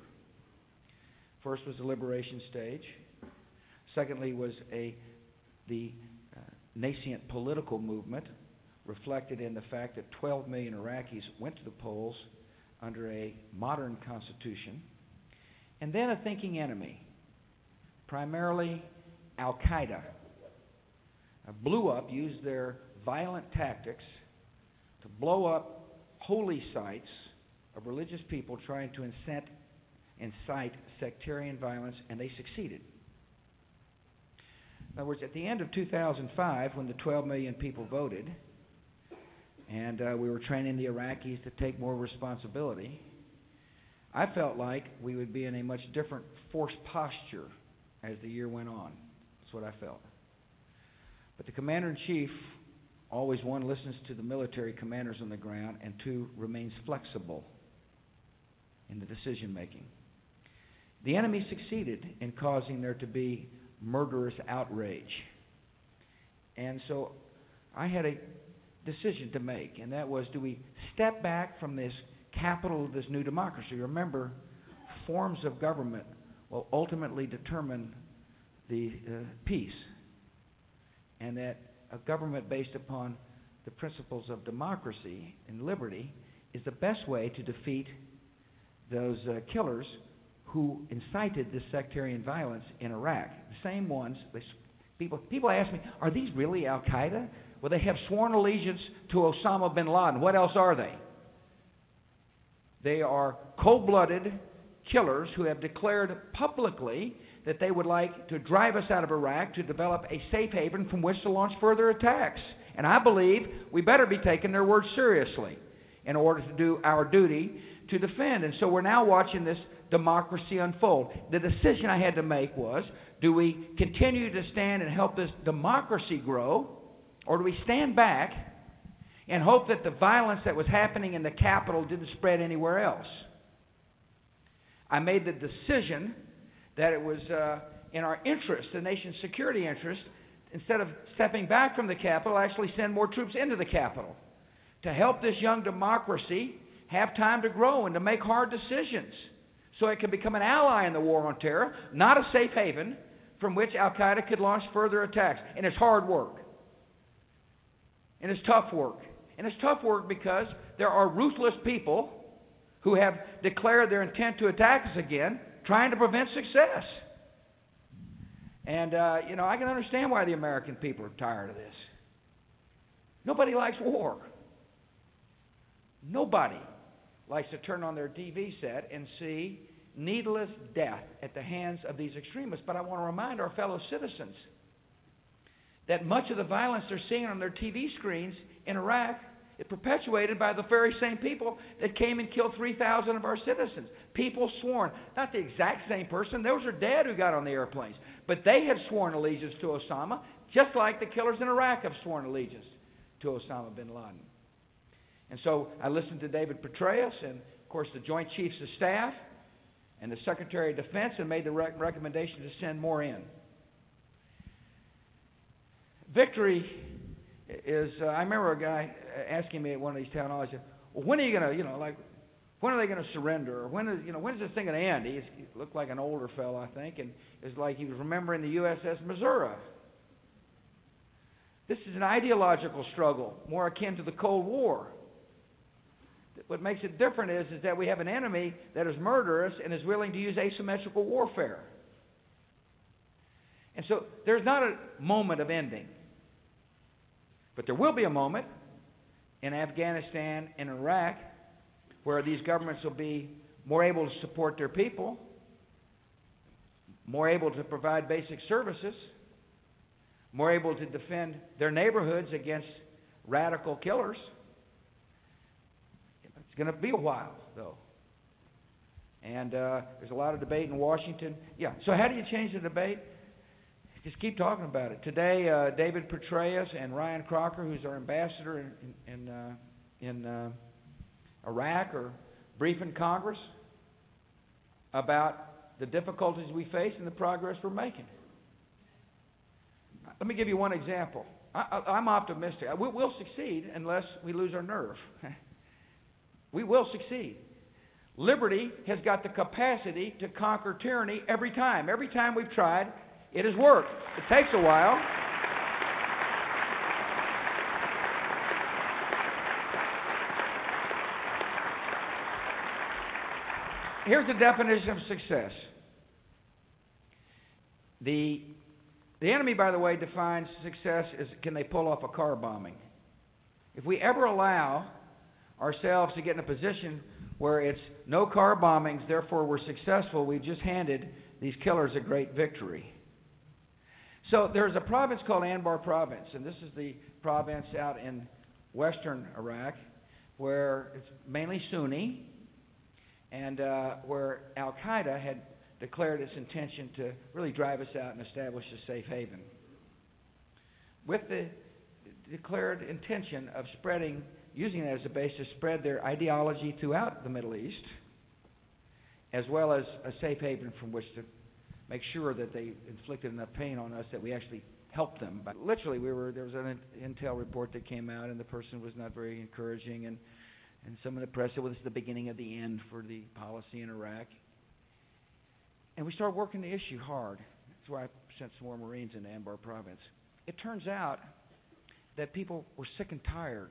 First was the liberation stage. Secondly was the nascent political movement reflected in the fact that 12 million Iraqis went to the polls under a modern constitution, and then a thinking enemy, primarily Al-Qaeda, blew up, used their violent tactics to blow up holy sites of religious people trying to incite sectarian violence, and they succeeded. In other words, at the end of 2005, when the 12 million people voted, and we were training the Iraqis to take more responsibility, I felt like we would be in a much different force posture as the year went on. That's what I felt. But the Commander-in-Chief, always, one, listens to the military commanders on the ground, and two, remains flexible in the decision-making. The enemy succeeded in causing there to be murderous outrage. And so I had a decision to make, and that was, do we step back from this capital of this new democracy? Remember, forms of government will ultimately determine the peace, and that a government based upon the principles of democracy and liberty is the best way to defeat those killers who incited this sectarian violence in Iraq. The same ones, people ask me, are these really Al-Qaeda? Well, they have sworn allegiance to Osama bin Laden. What else are they? They are cold-blooded killers who have declared publicly that they would like to drive us out of Iraq to develop a safe haven from which to launch further attacks. And I believe we better be taking their words seriously in order to do our duty to defend. And so we're now watching this democracy unfold. The decision I had to make was, do we continue to stand and help this democracy grow, or do we stand back and hope that the violence that was happening in the capital didn't spread anywhere else? I made the decision that it was in our interest, the nation's security interest, instead of stepping back from the capital, actually send more troops into the capital to help this young democracy have time to grow and to make hard decisions so it can become an ally in the war on terror, not a safe haven from which Al-Qaeda could launch further attacks. And it's hard work. And it's tough work. And it's tough work because there are ruthless people who have declared their intent to attack us again, trying to prevent success. And, I can understand why the American people are tired of this. Nobody likes war. Nobody likes to turn on their TV set and see needless death at the hands of these extremists. But I want to remind our fellow citizens that much of the violence they're seeing on their TV screens in Iraq is perpetuated by the very same people that came and killed 3,000 of our citizens. People sworn, not the exact same person, those are dead who got on the airplanes, but they had sworn allegiance to Osama, just like the killers in Iraq have sworn allegiance to Osama bin Laden. And so I listened to David Petraeus and, of course, the Joint Chiefs of Staff and the Secretary of Defense, and made the recommendation to send more in. Victory is, I remember a guy asking me at one of these town halls, he said, well, when are you going to, when are they going to surrender? Or when is this thing going to end? He looked like an older fellow, I think, and it was like he was remembering the USS Missouri. This is an ideological struggle, more akin to the Cold War. What makes it different is that we have an enemy that is murderous and is willing to use asymmetrical warfare. And so there's not a moment of ending. But there will be a moment in Afghanistan and Iraq where these governments will be more able to support their people, more able to provide basic services, more able to defend their neighborhoods against radical killers. It's going to be a while, though. And there's a lot of debate in Washington. Yeah, so how do you change the debate? Just keep talking about it. Today, David Petraeus and Ryan Crocker, who's our ambassador in Iraq, are briefing Congress about the difficulties we face and the progress we're making. Let me give you one example. I'm optimistic. We'll succeed unless we lose our nerve. We will succeed. Liberty has got the capacity to conquer tyranny every time. Every time we've tried, it has worked. It takes a while. here's the definition of success. The enemy, by the way, defines success as can they pull off a car bombing. If we ever allow ourselves to get in a position where it's no car bombings, therefore we're successful, we've just handed these killers a great victory. So there's a province called Anbar Province, and this is the province out in western Iraq where it's mainly Sunni, and where Al-Qaeda had declared its intention to really drive us out and establish a safe haven. With the declared intention of using it as a base to spread their ideology throughout the Middle East, as well as a safe haven from which to make sure that they inflicted enough pain on us that we actually helped them. But literally, there was an intel report that came out, and the person was not very encouraging, and some of the press said, well, this is the beginning of the end for the policy in Iraq. And we started working the issue hard. That's why I sent some more Marines into Anbar Province. It turns out that people were sick and tired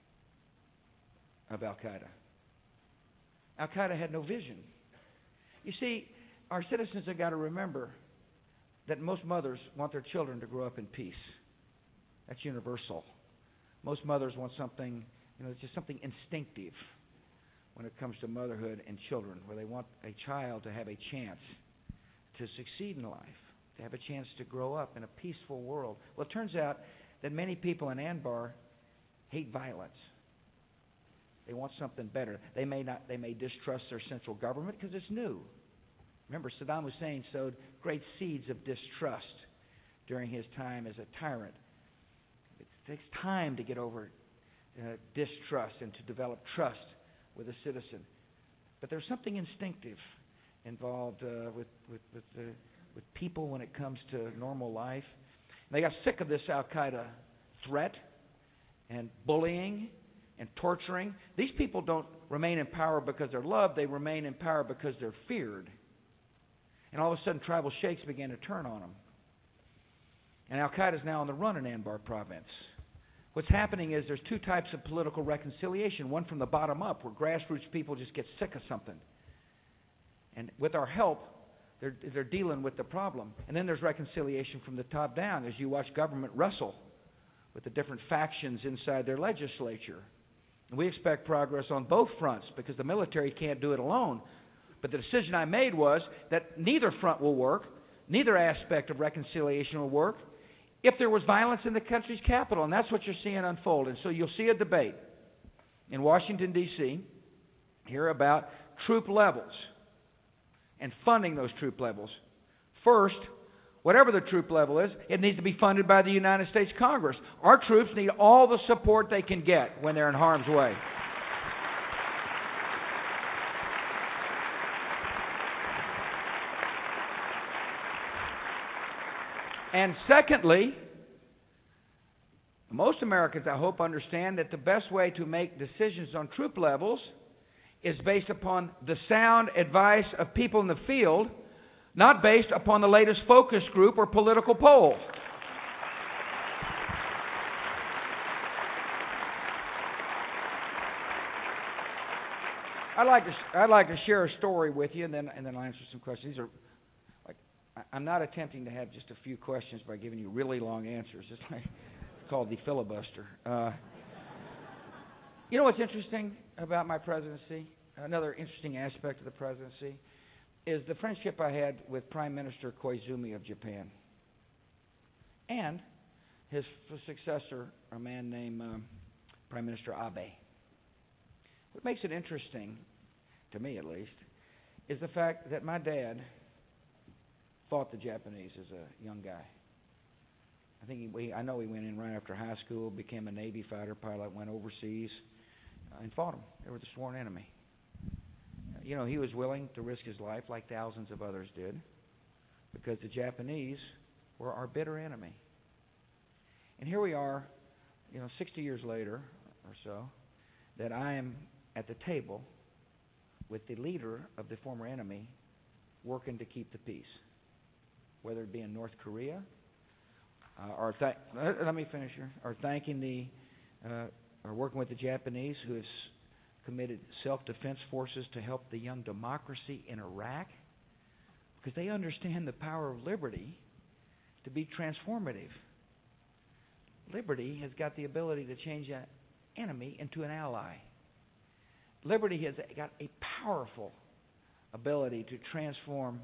of Al-Qaeda. Al-Qaeda had no vision. You see, our citizens have got to remember that most mothers want their children to grow up in peace. That's universal. Most mothers want something, it's just something instinctive when it comes to motherhood and children, where they want a child to have a chance to succeed in life, to have a chance to grow up in a peaceful world. Well, it turns out that many people in Anbar hate violence. They want something better. They may distrust their central government because it's new. Remember, Saddam Hussein sowed great seeds of distrust during his time as a tyrant. It takes time to get over distrust and to develop trust with a citizen. But there's something instinctive involved with people when it comes to normal life. And they got sick of this Al-Qaeda threat and bullying and torturing. These people don't remain in power because they're loved. They remain in power because they're feared. And all of a sudden, tribal sheikhs began to turn on them. And Al-Qaeda is now on the run in Anbar Province. What's happening is there's two types of political reconciliation. One from the bottom up, where grassroots people just get sick of something. And with our help, they're dealing with the problem. And then there's reconciliation from the top down as you watch government wrestle with the different factions inside their legislature. And we expect progress on both fronts because the military can't do it alone. But the decision I made was that neither front will work, neither aspect of reconciliation will work, if there was violence in the country's capital. And that's what you're seeing unfold. And so you'll see a debate in Washington, D.C., here about troop levels and funding those troop levels. First, whatever the troop level is, it needs to be funded by the United States Congress. Our troops need all the support they can get when they're in harm's way. And secondly, most Americans, I hope, understand that the best way to make decisions on troop levels is based upon the sound advice of people in the field, not based upon the latest focus group or political poll. I'd like to share a story with you, and then I'll answer some questions. These are I'm not attempting to have just a few questions by giving you really long answers. It's called the filibuster. You know what's interesting about my presidency? Another interesting aspect of the presidency is the friendship I had with Prime Minister Koizumi of Japan and his successor, a man named Prime Minister Abe. What makes it interesting, to me at least, is the fact that my dad fought the Japanese as a young guy. I know he went in right after high school, became a Navy fighter pilot, went overseas, and fought them. They were the sworn enemy. He was willing to risk his life like thousands of others did because the Japanese were our bitter enemy. And here we are, 60 years later or so, that I am at the table with the leader of the former enemy working to keep the peace, whether it be in North Korea, let me finish here, or thanking or working with the Japanese who has committed self-defense forces to help the young democracy in Iraq, because they understand the power of liberty to be transformative. Liberty has got the ability to change an enemy into an ally. Liberty has got a powerful ability to transform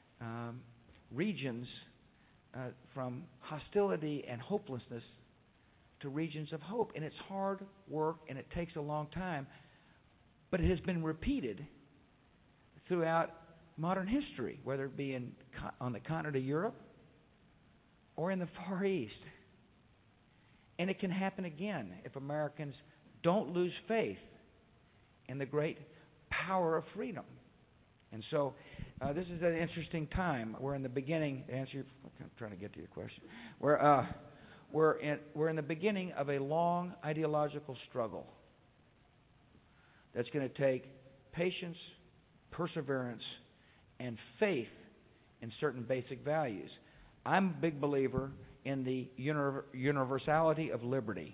regions from hostility and hopelessness to regions of hope. And it's hard work and it takes a long time, but it has been repeated throughout modern history, whether it be on the continent of Europe or in the Far East. And it can happen again if Americans don't lose faith in the great power of freedom. And so this is an interesting time. We're in the beginning. I'm trying to get to your question. We're in the beginning of a long ideological struggle that's going to take patience, perseverance, and faith in certain basic values. I'm a big believer in the universality of liberty.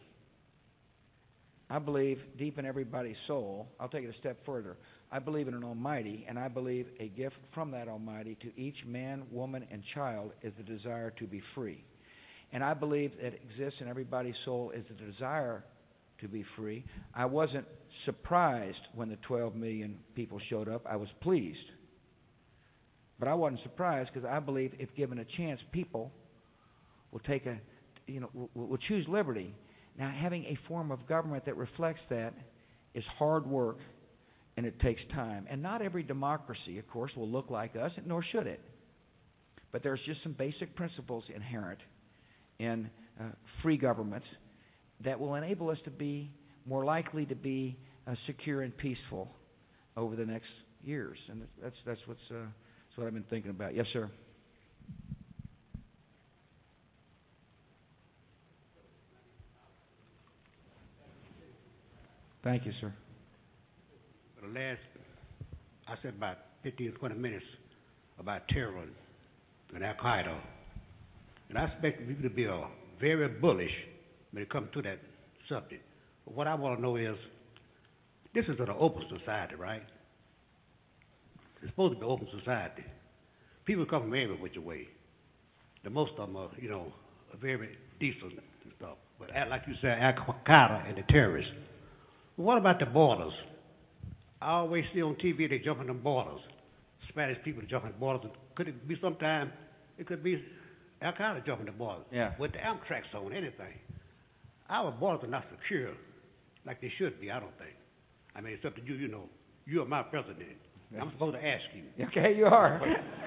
I believe deep in everybody's soul. I'll take it a step further. I believe in an Almighty, and I believe a gift from that Almighty to each man, woman, and child is the desire to be free. And I believe that exists in everybody's soul is the desire to be free. I wasn't surprised when the 12 million people showed up. I was pleased. But I wasn't surprised because I believe if given a chance, people will will choose liberty. Now, having a form of government that reflects that is hard work, and it takes time. And not every democracy, of course, will look like us, nor should it. But there's just some basic principles inherent in free governments that will enable us to be more likely to be secure and peaceful over the next years. And that's what I've been thinking about. Yes, sir. Thank you, sir. For the last, I said about 15, 20 minutes about terror and Al-Qaeda. And I expect people to be very bullish when it comes to that subject. But what I want to know is, this is an open society, right? It's supposed to be an open society. People come from every which way. The most of them are, are very decent and stuff. But like you said, Al-Qaeda and the terrorists. What about the borders? I always see on TV they jump in the borders. Spanish people jumping the borders. Could it be sometime? It could be Al-Qaeda jumping the borders. Yeah. With the Amtrak on anything. Our borders are not secure like they should be, I don't think. I mean, it's up to you, You are my president. Yeah. I'm supposed to ask you. Okay, you are.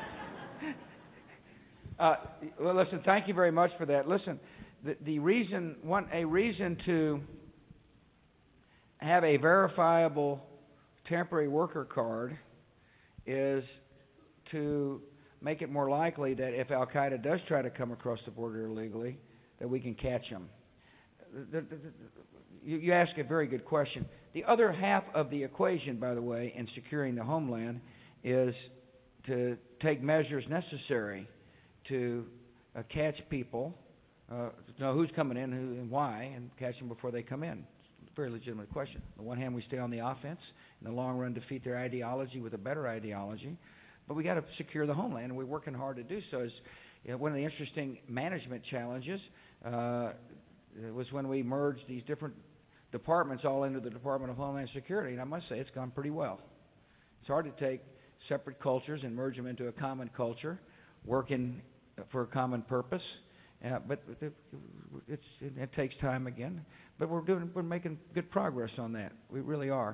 Well, listen, thank you very much for that. Listen, a reason to have a verifiable temporary worker card is to make it more likely that if Al-Qaeda does try to come across the border illegally, that we can catch them. You ask a very good question. The other half of the equation, by the way, in securing the homeland is to take measures necessary to catch people, to know who's coming in and why, and catch them before they come in. Very legitimate question. On the one hand, we stay on the offense. In the long run, defeat their ideology with a better ideology. But we got to secure the homeland, and we're working hard to do so. One of the interesting management challenges was when we merged these different departments all into the Department of Homeland Security, and I must say it's gone pretty well. It's hard to take separate cultures and merge them into a common culture, working for a common purpose. But it takes time again. But we're making good progress on that. We really are.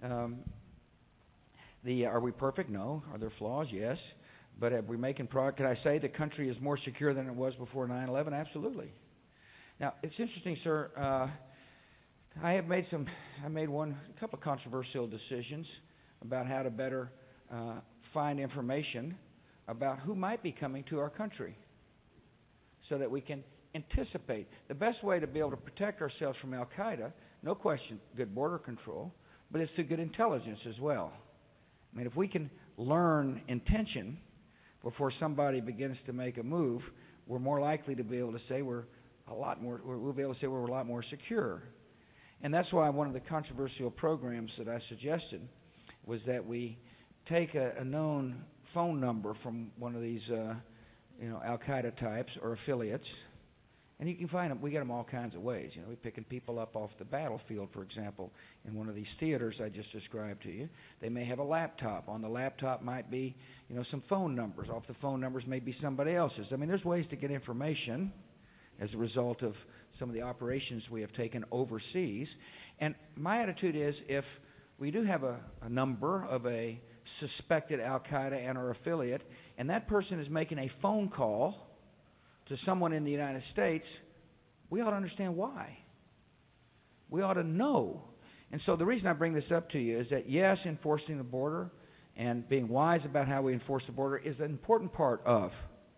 Are we perfect? No. Are there flaws? Yes. But are we making progress? Can I say the country is more secure than it was before 9/11? Absolutely. Now it's interesting, sir. I made a couple of controversial decisions about how to better find information about who might be coming to our country, so that we can anticipate. The best way to be able to protect ourselves from Al-Qaeda, no question, good border control, but it's through good intelligence as well. I mean, if we can learn intention before somebody begins to make a move, we're more likely to be able to say we'll be able to say we're a lot more secure. And that's why one of the controversial programs that I suggested was that we take a known phone number from one of these Al-Qaeda types or affiliates, and you can find them. We get them all kinds of ways. We're picking people up off the battlefield, for example, in one of these theaters I just described to you. They may have a laptop. On the laptop might be, some phone numbers. Off the phone numbers may be somebody else's. I mean, there's ways to get information as a result of some of the operations we have taken overseas. And my attitude is, if we do have a number of a suspected Al-Qaeda and or affiliate, and that person is making a phone call to someone in the United States, we ought to understand why. We ought to know. And so the reason I bring this up to you is that, yes, enforcing the border and being wise about how we enforce the border is an important part of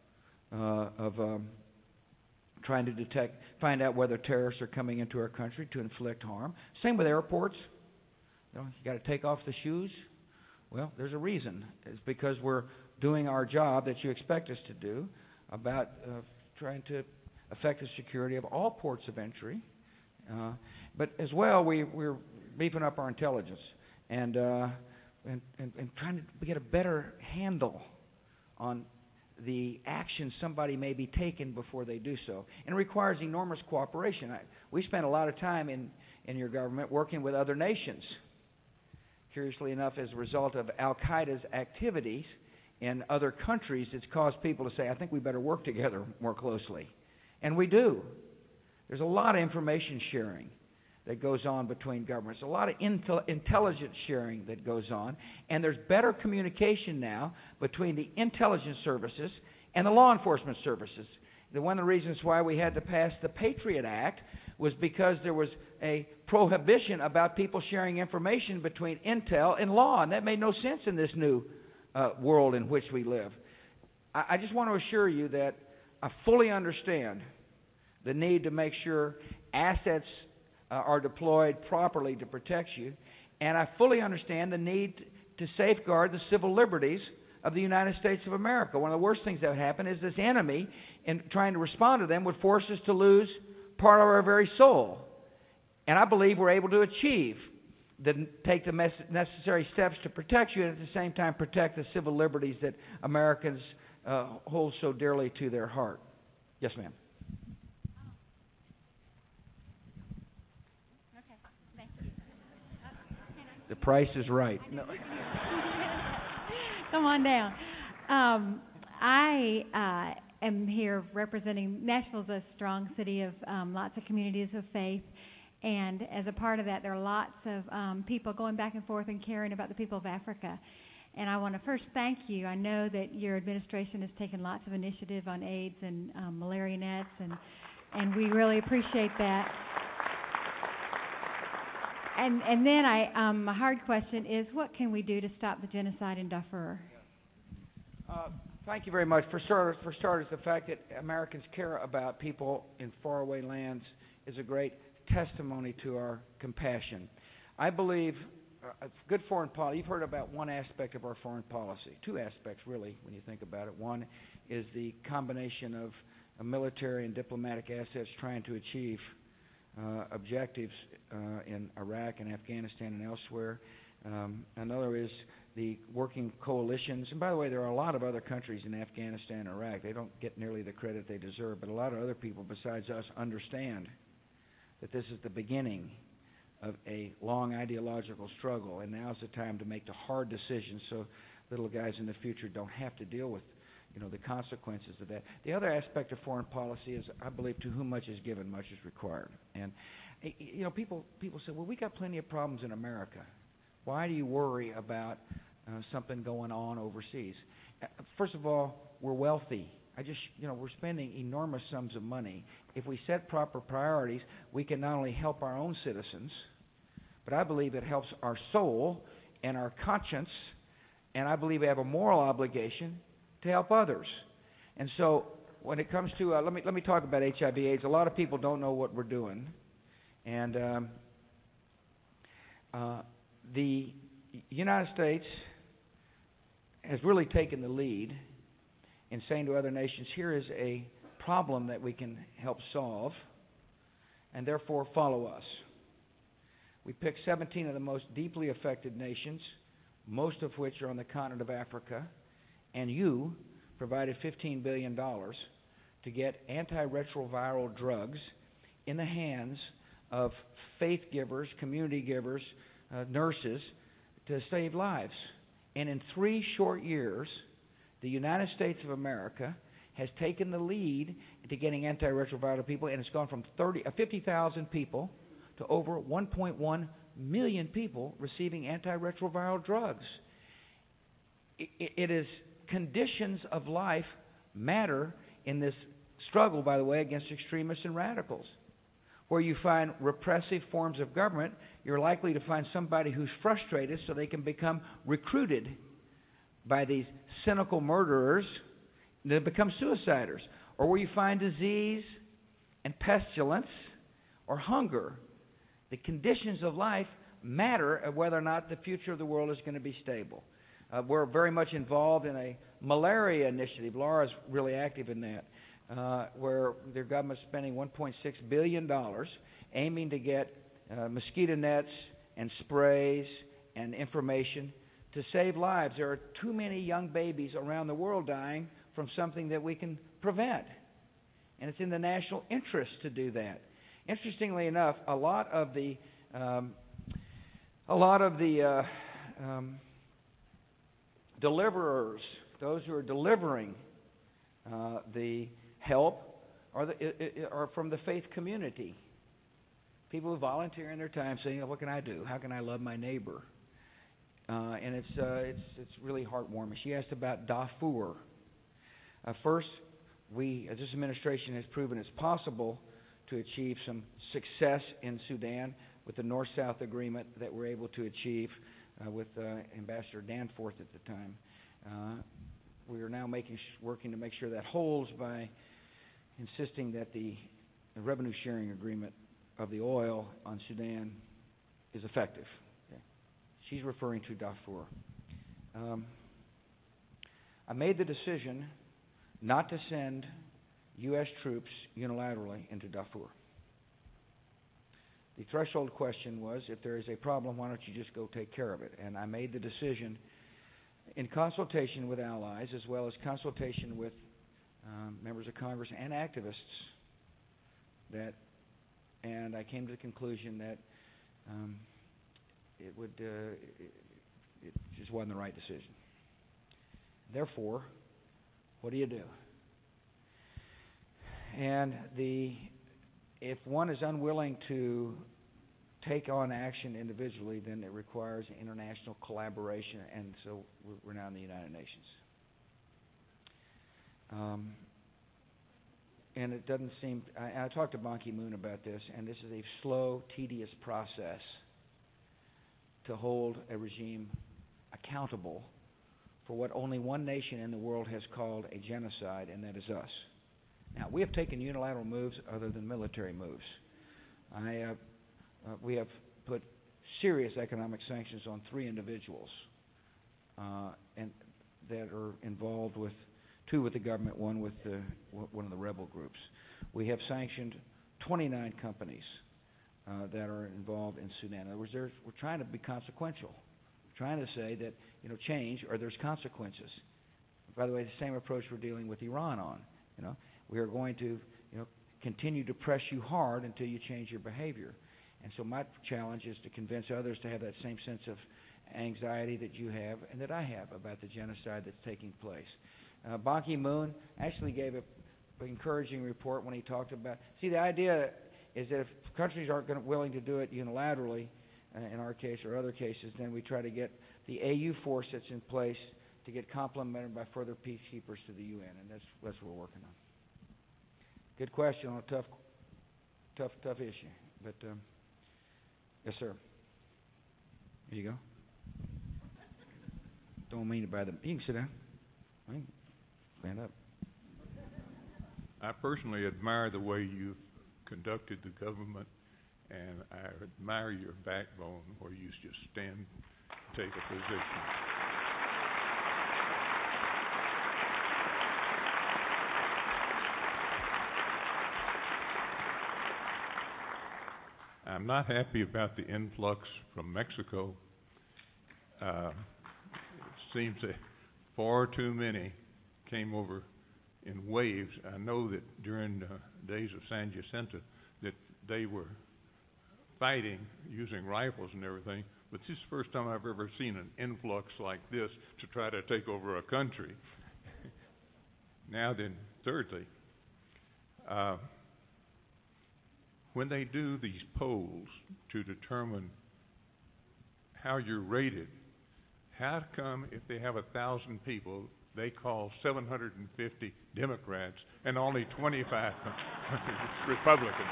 trying to find out whether terrorists are coming into our country to inflict harm. Same with airports. You got to take off the shoes. Well, there's a reason. It's because we're doing our job that you expect us to do about trying to affect the security of all ports of entry. But as well, we're beefing up our intelligence and trying to get a better handle on the action somebody may be taking before they do so. And it requires enormous cooperation. We spend a lot of time in your government working with other nations. Curiously enough, as a result of Al-Qaeda's activities in other countries, it's caused people to say, I think we better work together more closely. And we do. There's a lot of information sharing that goes on between governments, a lot of intelligence sharing that goes on, and there's better communication now between the intelligence services and the law enforcement services. One of the reasons why we had to pass the Patriot Act was because there was a prohibition about people sharing information between intel and law, and that made no sense in this new world in which we live. I just want to assure you that I fully understand the need to make sure assets are deployed properly to protect you, and I fully understand the need to safeguard the civil liberties of the United States of America. One of the worst things that would happen is this enemy, in trying to respond to them, would force us to lose part of our very soul. And I believe we're able to take the necessary steps to protect you, and at the same time protect the civil liberties that Americans hold so dearly to their heart. Yes, ma'am. Okay, thank you. The price is right. No. Come on down. I am here representing Nashville's a strong city of lots of communities of faith. And as a part of that, there are lots of people going back and forth and caring about the people of Africa. And I want to first thank you. I know that your administration has taken lots of initiative on AIDS and malaria nets, and we really appreciate that. And then my hard question is, what can we do to stop the genocide in Darfur? Thank you very much. For starters, the fact that Americans care about people in faraway lands is a great testimony to our compassion. I believe good foreign policy, you've heard about one aspect of our foreign policy, two aspects really when you think about it. One is the combination of military and diplomatic assets trying to achieve objectives in Iraq and Afghanistan and elsewhere. Another is the working coalitions. And by the way, there are a lot of other countries in Afghanistan and Iraq. They don't get nearly the credit they deserve, but a lot of other people besides us understand that this is the beginning of a long ideological struggle, and now's the time to make the hard decisions so little guys in the future don't have to deal with the consequences of that. The other aspect of foreign policy is, I believe, to whom much is given, much is required. And people say, well, we got plenty of problems in America. Why do you worry about something going on overseas? First of all, we're wealthy. We're spending enormous sums of money. If we set proper priorities, we can not only help our own citizens, but I believe it helps our soul and our conscience, and I believe we have a moral obligation to help others. And so when it comes to, let me talk about HIV/AIDS. A lot of people don't know what we're doing. And the United States has really taken the lead in saying to other nations, here is a problem that we can help solve, and therefore follow us. We picked 17 of the most deeply affected nations, most of which are on the continent of Africa, and you provided $15 billion to get antiretroviral drugs in the hands of faith givers, community givers, nurses, to save lives. And in 3 short years, the United States of America has taken the lead into getting antiretroviral people, and it's gone from 50,000 people to over 1.1 million people receiving antiretroviral drugs. It is conditions of life matter in this struggle, by the way, against extremists and radicals. Where you find repressive forms of government, you're likely to find somebody who's frustrated so they can become recruited by these cynical murderers and become suiciders. Or where you find disease and pestilence or hunger, the conditions of life matter of whether or not the future of the world is going to be stable. We're very much involved in a malaria initiative. Laura's really active in that. Where their government's spending $1.6 billion aiming to get mosquito nets and sprays and information to save lives. There are too many young babies around the world dying from something that we can prevent. And it's in the national interest to do that. Interestingly enough, a lot of the deliverers, those who are delivering the help, are from the faith community. People who volunteer in their time saying, "What can I do? How can I love my neighbor?" And it's really heartwarming. She asked about Darfur. First, this administration has proven it's possible to achieve some success in Sudan with the North-South agreement that we're able to achieve with Ambassador Danforth at the time. We are now working to make sure that holds by insisting that the revenue sharing agreement of the oil on Sudan is effective. Okay. She's referring to Darfur. I made the decision not to send U.S. troops unilaterally into Darfur. The threshold question was, if there is a problem, why don't you just go take care of it? And I made the decision in consultation with allies, as well as consultation with members of Congress and activists, and I came to the conclusion that it just wasn't the right decision. Therefore, what do you do? And if one is unwilling to take on action individually, then it requires international collaboration, and so we're now in the United Nations. And it doesn't seem, I talked to Ban Ki-moon about this, and this is a slow, tedious process to hold a regime accountable for what only one nation in the world has called a genocide, and that is us. Now, we have taken unilateral moves other than military moves. We have put serious economic sanctions on 3 individuals, and that are involved with 2 with the government, 1 with one of the rebel groups. We have sanctioned 29 companies that are involved in Sudan. In other words, we're trying to be consequential. We're trying to say that change or there's consequences. By the way, the same approach we're dealing with Iran on. We are going to continue to press you hard until you change your behavior. And so my challenge is to convince others to have that same sense of anxiety that you have and that I have about the genocide that's taking place. Ban Ki-moon actually gave an encouraging report when he talked about... See, the idea is that if countries aren't willing to do it unilaterally, in our case or other cases, then we try to get the AU force that's in place to get complemented by further peacekeepers to the UN, and that's what we're working on. Good question on a tough issue. But, yes, sir. Here you go. Don't mean to buy them. You can sit down. Stand up. I personally admire the way you've conducted the government, and I admire your backbone where you just stand, take a position. I'm not happy about the influx from Mexico. It seems that far too many came over in waves. I know that during the days of San Jacinto that they were fighting using rifles and everything, but this is the first time I've ever seen an influx like this to try to take over a country. Now then, thirdly, when they do these polls to determine how you're rated, how come if they have 1,000 people, they call 750 Democrats and only 25 Republicans?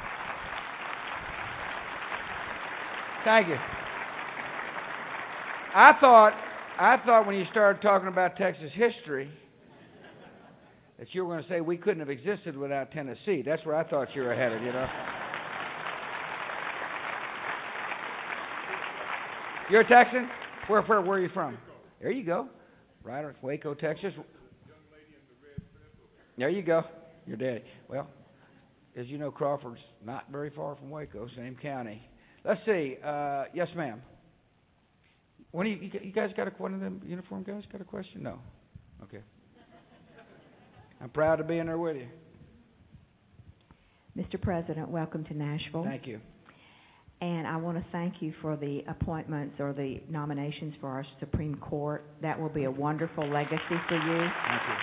Thank you. I thought when you started talking about Texas history that you were going to say we couldn't have existed without Tennessee. That's where I thought you were headed, you know. You're a Texan? Where are you from? There you go. Right, Waco, Texas. There you go. Your daddy. Well, as you know, Crawford's not very far from Waco, same county. Let's see. Yes, ma'am. One of you guys got one of them uniform guys got a question? No. Okay. I'm proud to be in there with you. Mr. President, welcome to Nashville. Thank you. And I want to thank you for the appointments or the nominations for our Supreme Court. That will be a wonderful legacy for you. Thank you.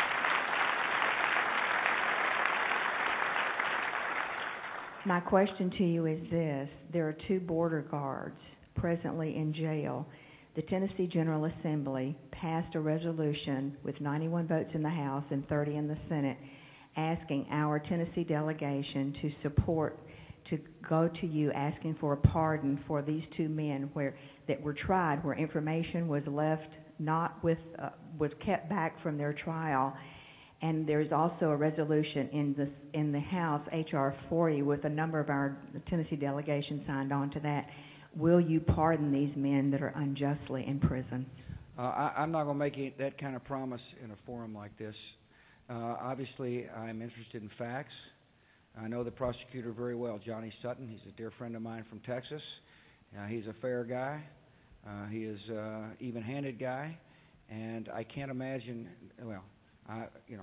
My question to you is this. There are 2 border guards presently in jail. The Tennessee General Assembly passed a resolution with 91 votes in the House and 30 in the Senate asking our Tennessee delegation to go to you asking for a pardon for these 2 men that were tried, where information was left was kept back from their trial. And there's also a resolution in the House, H.R. 40, with a number of our Tennessee delegation signed on to that. Will you pardon these men that are unjustly in prison? I'm not going to make that kind of promise in a forum like this. Obviously, I'm interested in facts. I know the prosecutor very well, Johnny Sutton. He's a dear friend of mine from Texas. He's a fair guy. He is an even-handed guy, and I can't imagine. Well, you've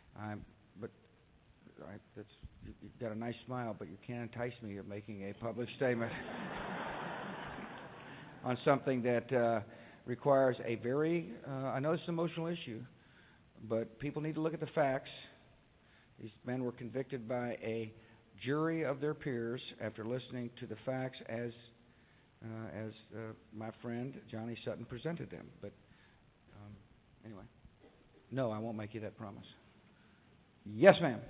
got a nice smile, but you can't entice me of making a public statement on something that requires a very. I know it's an emotional issue, but people need to look at the facts. These men were convicted by a jury of their peers after listening to the facts as my friend Johnny Sutton presented them. But anyway, no, I won't make you that promise. Yes, ma'am.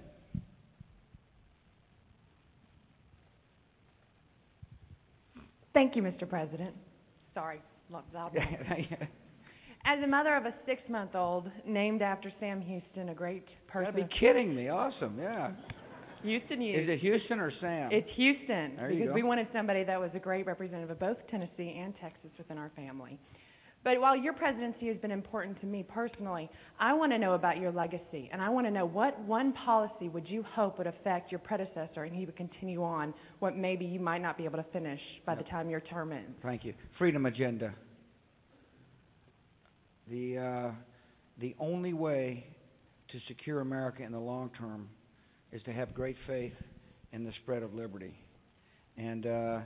Thank you, Mr. President. Sorry, loud. As a mother of a 6-month-old named after Sam Houston, a great person. You gotta be kidding me. Awesome, yeah. Houston. Is it Houston or Sam? It's Houston. There you because go. we wanted somebody that was a great representative of both Tennessee and Texas within our family. But while your presidency has been important to me personally, I want to know about your legacy. And I want to know what one policy would you hope would affect your predecessor and he would continue on what maybe you might not be able to finish by the time your term ends. Thank you. Freedom agenda. The only way to secure America in the long term is to have great faith in the spread of liberty. And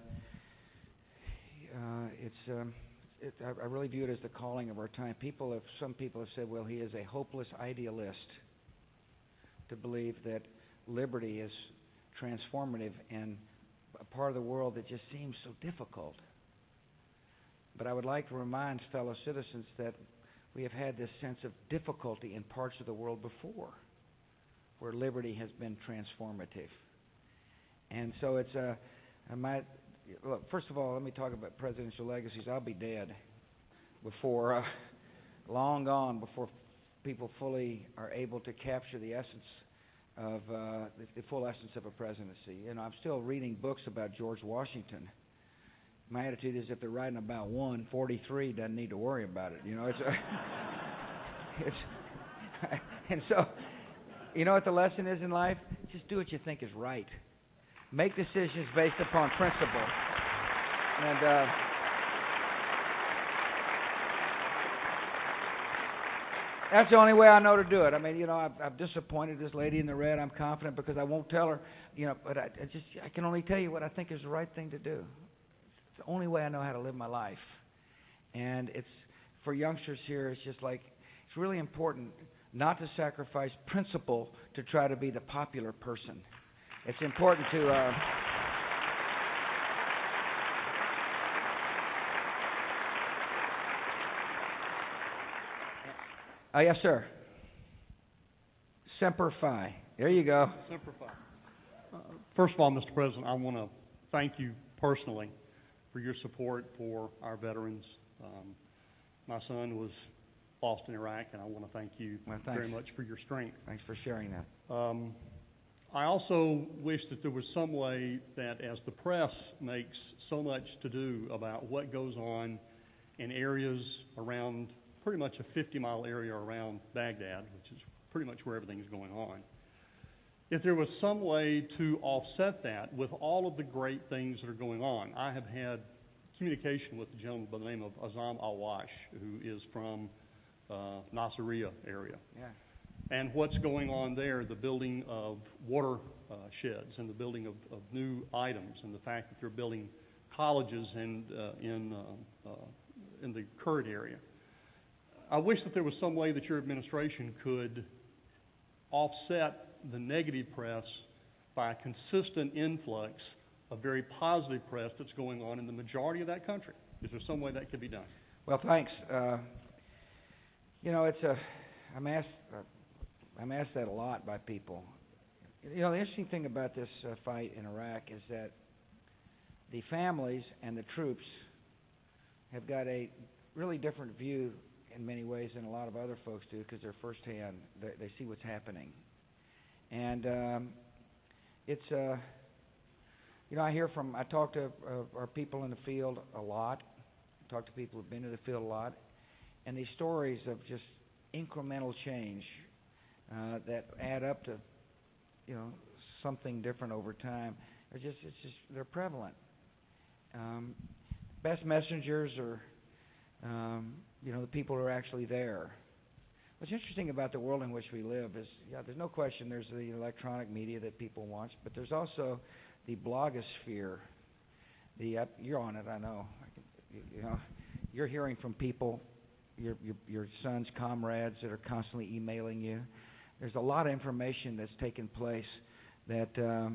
I really view it as the calling of our time. Some people have said, well, he is a hopeless idealist to believe that liberty is transformative in a part of the world that just seems so difficult. But I would like to remind fellow citizens that we have had this sense of difficulty in parts of the world before, where liberty has been transformative. And so look, first of all, let me talk about presidential legacies. I'll be dead before, long gone, before people fully are able to capture the essence of the full essence of a presidency. You know, I'm still reading books about George Washington. My attitude is if they're writing about 43 doesn't need to worry about it. You know, and so, you know what the lesson is in life? Just do what you think is right. make decisions based upon principle. And that's the only way I know to do it. I mean, I've disappointed this lady in the red. I'm confident because I won't tell her, but I can only tell you what I think is the right thing to do. It's the only way I know how to live my life. And it's, for youngsters here, it's just like, it's really important not to sacrifice principle to try to be the popular person. It's important to... yes, sir. Semper Fi. There you go. Semper Fi. First of all, Mr. President, I want to thank you personally for your support for our veterans. My son was lost in Iraq, and I want to thank you very much for your strength. Thanks for sharing that. I also wish that there was some way that, as the press makes so much to do about what goes on in areas around pretty much a 50-mile area around Baghdad, which is pretty much where everything is going on, if there was some way to offset that with all of the great things that are going on. I have had communication with a gentleman by the name of Azam Al-Wash, who is from Nasiriyah area. Yeah. And what's going on there, the building of water sheds and the building of new items, and the fact that they're building colleges in the Kurd area. I wish that there was some way that your administration could offset the negative press by a consistent influx of very positive press that's going on in the majority of that country. Is there some way that could be done? Well, thanks. I'm asked that a lot by people. The interesting thing about this fight in Iraq is that the families and the troops have got a really different view in many ways than a lot of other folks do, because they're firsthand. They see what's happening. And I talk to our people in the field a lot. I talk to people who've been to the field a lot. And these stories of just incremental change that add up to, something different over time, they're prevalent. Best messengers are, the people who are actually there. What's interesting about the world in which we live is, there's no question there's the electronic media that people watch, but there's also the blogosphere. You're on it, I know. You're hearing from people, your son's comrades that are constantly emailing you. There's a lot of information that's taken place that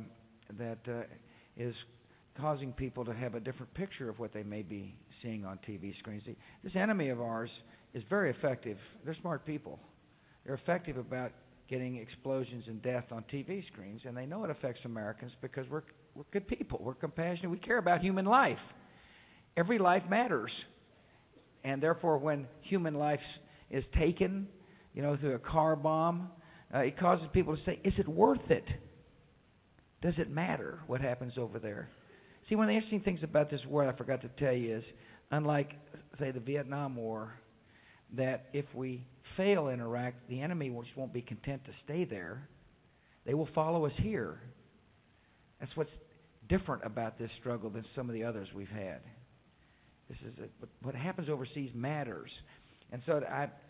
is causing people to have a different picture of what they may be seeing on TV screens. This enemy of ours is very effective. They're smart people. They're effective about getting explosions and death on TV screens, and they know it affects Americans because we're good people. We're compassionate. We care about human life. Every life matters. And therefore, when human life is taken, through a car bomb, it causes people to say, is it worth it? Does it matter what happens over there? See, one of the interesting things about this war I forgot to tell you is, unlike, say, the Vietnam War, that if we fail in Iraq, the enemy just won't be content to stay there. They will follow us here. That's what's different about this struggle than some of the others we've had. What happens overseas matters. And so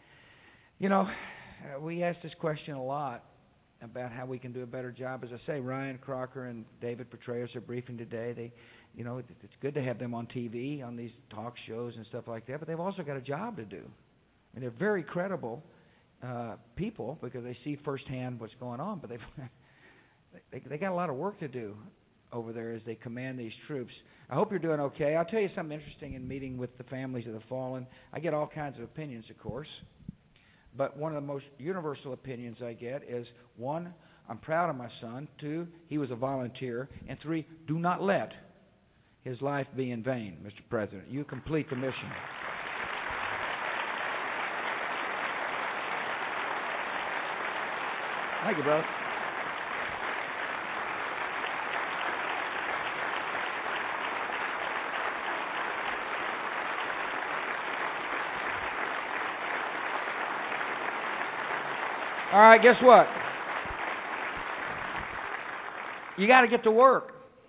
we ask this question a lot about how we can do a better job. As I say, Ryan Crocker and David Petraeus are briefing today. It's good to have them on TV, on these talk shows and stuff like that, but they've also got a job to do. And they're very credible people because they see firsthand what's going on, but they got a lot of work to do over there as they command these troops. I hope you're doing okay. I'll tell you something interesting in meeting with the families of the fallen. I get all kinds of opinions, of course. But one of the most universal opinions I get is, 1, I'm proud of my son. 2, he was a volunteer. And 3, do not let his life be in vain, Mr. President. You complete the mission. Thank you, brother. All right, guess what? You got to get to work.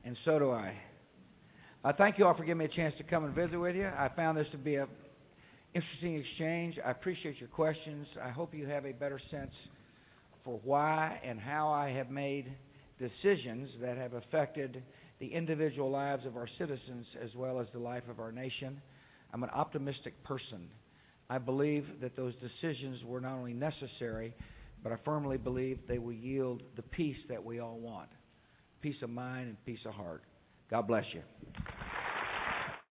and so do I. I thank you all for giving me a chance to come and visit with you. I found this to be an interesting exchange. I appreciate your questions. I hope you have a better sense for why and how I have made decisions that have affected the individual lives of our citizens as well as the life of our nation. I'm an optimistic person. I believe that those decisions were not only necessary, but I firmly believe they will yield the peace that we all want. Peace of mind and peace of heart. God bless you.